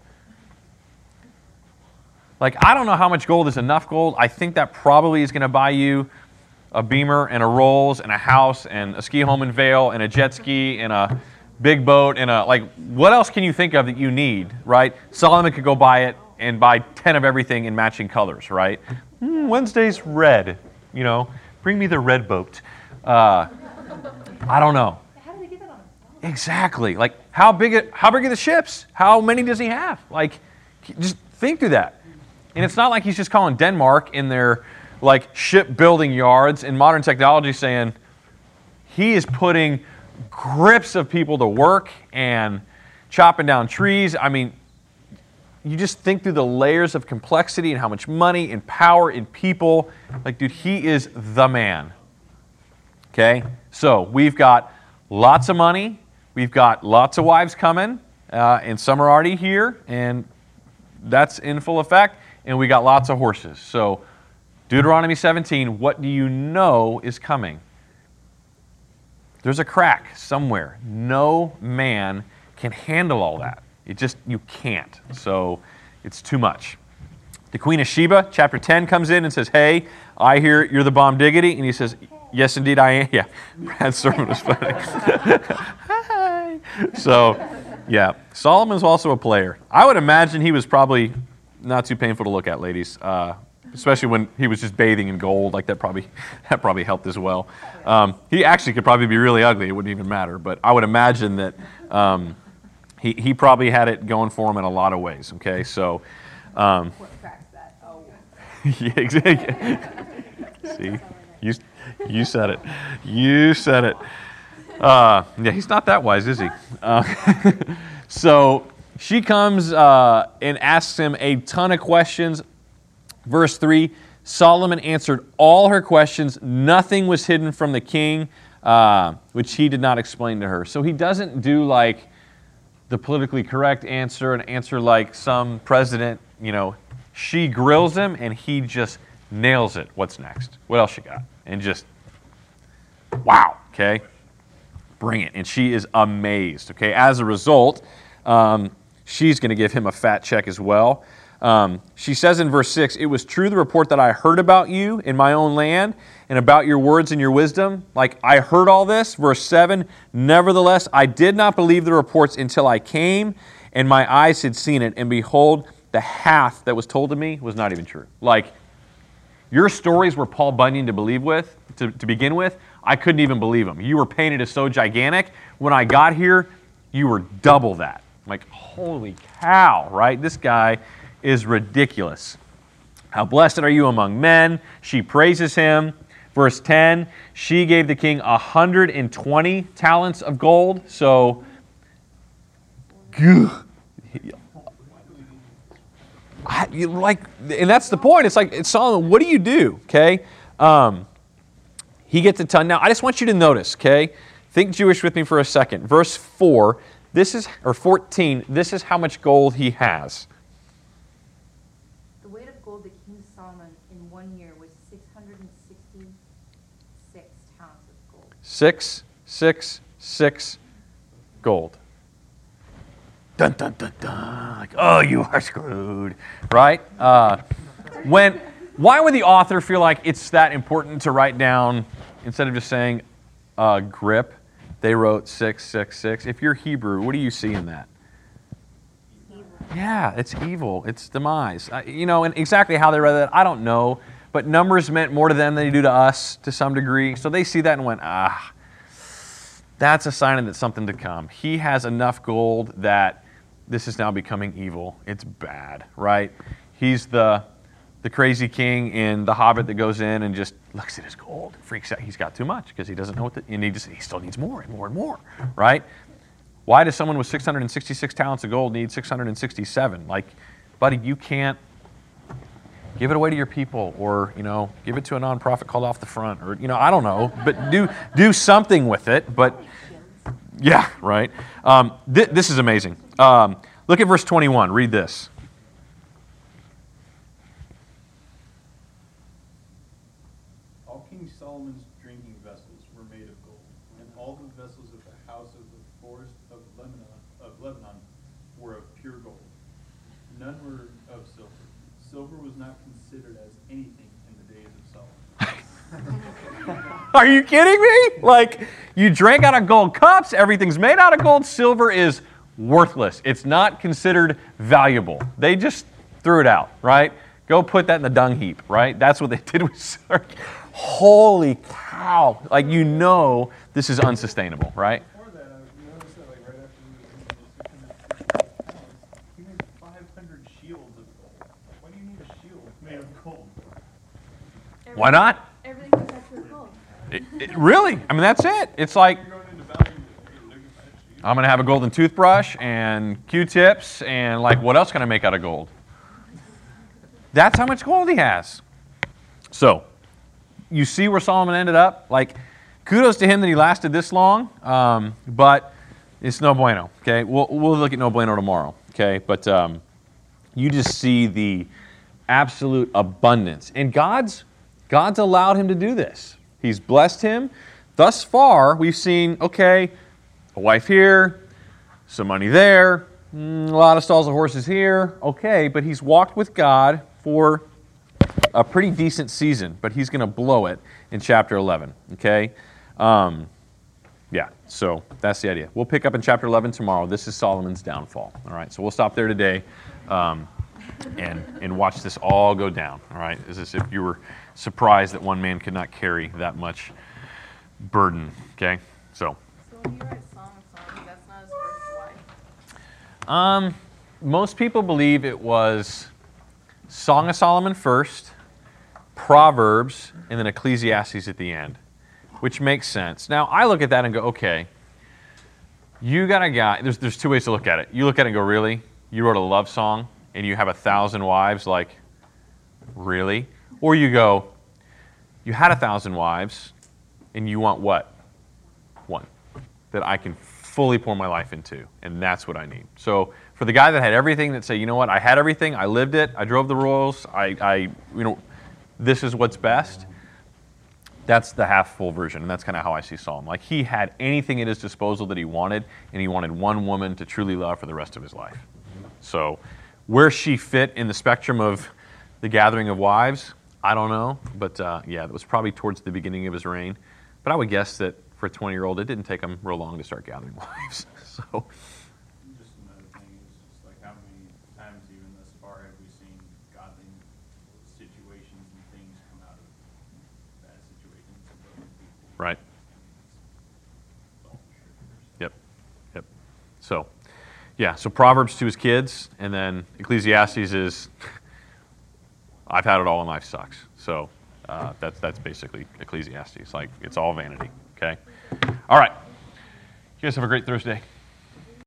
Like, I don't know how much gold is enough gold. I think that probably is going to buy you a Beamer and a Rolls and a house and a ski home in Vail and a jet ski and a big boat and a, like, what else can you think of that you need, right? Solomon could go buy it and buy 10 of everything in matching colors, right? Wednesday's red, you know, bring me the red boat. I don't know. How did they get that on? Exactly. Like, how big are the ships? How many does he have? Like, just think through that. And it's not like he's just calling Denmark in their, like, shipbuilding yards in modern technology saying he is putting grips of people to work and chopping down trees. I mean, you just think through the layers of complexity and how much money and power and people. Like, dude, he is the man. Okay? So, we've got lots of money. We've got lots of wives coming, and some are already here, and that's in full effect. And we got lots of horses. So, Deuteronomy 17, what do you know is coming? There's a crack somewhere. No man can handle all that. You can't. So, it's too much. The Queen of Sheba, chapter 10, comes in and says, hey, I hear you're the bomb diggity. And he says, yes, indeed, I am. Yeah, Brad's sermon was funny. Hi. So, yeah, Solomon's also a player. I would imagine he was probably not too painful to look at, ladies, especially when he was just bathing in gold. Like, that probably helped as well. He actually could probably be really ugly. It wouldn't even matter. But I would imagine that he probably had it going for him in a lot of ways. Okay, so. What cracks that? Oh. Yeah, exactly. See, you said it. You said it. Yeah, he's not that wise, is he? So she comes and asks him a ton of questions. Verse 3, Solomon answered all her questions. Nothing was hidden from the king, which he did not explain to her. So he doesn't do like the politically correct answer, an answer like some president, you know. She grills him, and he just nails it. What's next? What else you got? And just, wow, okay? Bring it. And she is amazed, okay? As a result, she's going to give him a fat check as well. She says in verse 6, "It was true the report that I heard about you in my own land and about your words and your wisdom." Like, I heard all this. Verse 7, "Nevertheless, I did not believe the reports until I came and my eyes had seen it. And behold, the half that was told to me was not even true." Like, your stories were Paul Bunyan to believe with, to begin with. I couldn't even believe them. You were painted as so gigantic. When I got here, you were double that. I'm like, holy cow, right? This guy is ridiculous. "How blessed are you among men?" She praises him. Verse 10, "She gave the king 120 talents of gold." So, and that's the point. It's like, Solomon, what do you do? Okay, he gets a ton. Now, I just want you to notice. Okay, think Jewish with me for a second. Verse 4. This is, or 14. This is how much gold he has. The weight of gold that King Solomon in 1 year was 666 talents of gold. 666 gold. Dun, dun, dun, dun. Like, oh, you are screwed, right? Why would the author feel like it's that important to write down, instead of just saying grip, they wrote 666? If you're Hebrew, what do you see in that? Evil. Yeah, it's evil. It's demise. And exactly how they read that, I don't know. But numbers meant more to them than they do to us to some degree. So they see that and went, that's a sign that something to come. He has enough gold that this is now becoming evil. It's bad, right? He's the crazy king in The Hobbit that goes in and just looks at his gold, freaks out. He's got too much because he doesn't know and he still needs more and more and more, right? Why does someone with 666 talents of gold need 667? Like, buddy, you can't give it away to your people, or give it to a nonprofit called Off the Front, or I don't know, but do something with it. But yeah, right. This is amazing. Look at verse 21. Read this. All King Solomon's drinking vessels were made of gold, and all the vessels of the house of the forest of Lebanon were of pure gold. None were of silver. Silver was not considered as anything in the days of Solomon. Are you kidding me? Like, you drank out of gold cups, everything's made out of gold. Silver is worthless. It's not considered valuable. They just threw it out, right? Go put that in the dung heap, right? That's what they did with silver. Holy cow. Like, this is unsustainable, right? Before that, I noticed that right after he made 500 shields of gold. Why do you need a shield made of gold? Why not? Everything was actually gold. Really? I mean, that's it. It's like, You're going into value. I'm going to have a golden toothbrush and Q-tips, and like, what else can I make out of gold? That's how much gold he has. So, you see where Solomon ended up? Like, kudos to him that he lasted this long, but it's no bueno, okay? We'll look at no bueno tomorrow, okay? But you just see the absolute abundance. And God's allowed him to do this. He's blessed him. Thus far, we've seen, okay, a wife here, some money there, a lot of stalls of horses here, okay, but he's walked with God for a pretty decent season, but he's going to blow it in chapter 11, okay? Yeah, so that's the idea. We'll pick up in chapter 11 tomorrow. This is Solomon's downfall, all right? So we'll stop there today and watch this all go down, all right? As if you were surprised that one man could not carry that much burden, okay? So when you write Song of Solomon, that's not his first wife? Most people believe it was Song of Solomon first, Proverbs, and then Ecclesiastes at the end, which makes sense. Now, I look at that and go, okay, you got a guy, there's two ways to look at it. You look at it and go, really? You wrote a love song and you have 1,000 wives, like, really? Or you go, you had 1,000 wives and you want what? One that I can fully pour my life into, and that's what I need. So for the guy that had everything, that say, you know what, I had everything, I lived it, I drove the Royals, this is what's best. That's the half full version, and that's kind of how I see Solomon. Like, he had anything at his disposal that he wanted, and he wanted one woman to truly love for the rest of his life. So Where she fit in the spectrum of the gathering of wives, I don't know. But yeah, it was probably towards the beginning of his reign. But I would guess that for a 20-year-old, it didn't take him real long to start gathering wives. So, Just another thing is just like how many times even thus far have we seen godly situations and things come out of bad situations of broken people? right. It's all in Scripture, so. Yep. Yep. So, yeah, so Proverbs to his kids, and then Ecclesiastes is, I've had it all and life sucks. So that's basically Ecclesiastes. Like, it's all vanity, okay? All right. You guys have a great Thursday.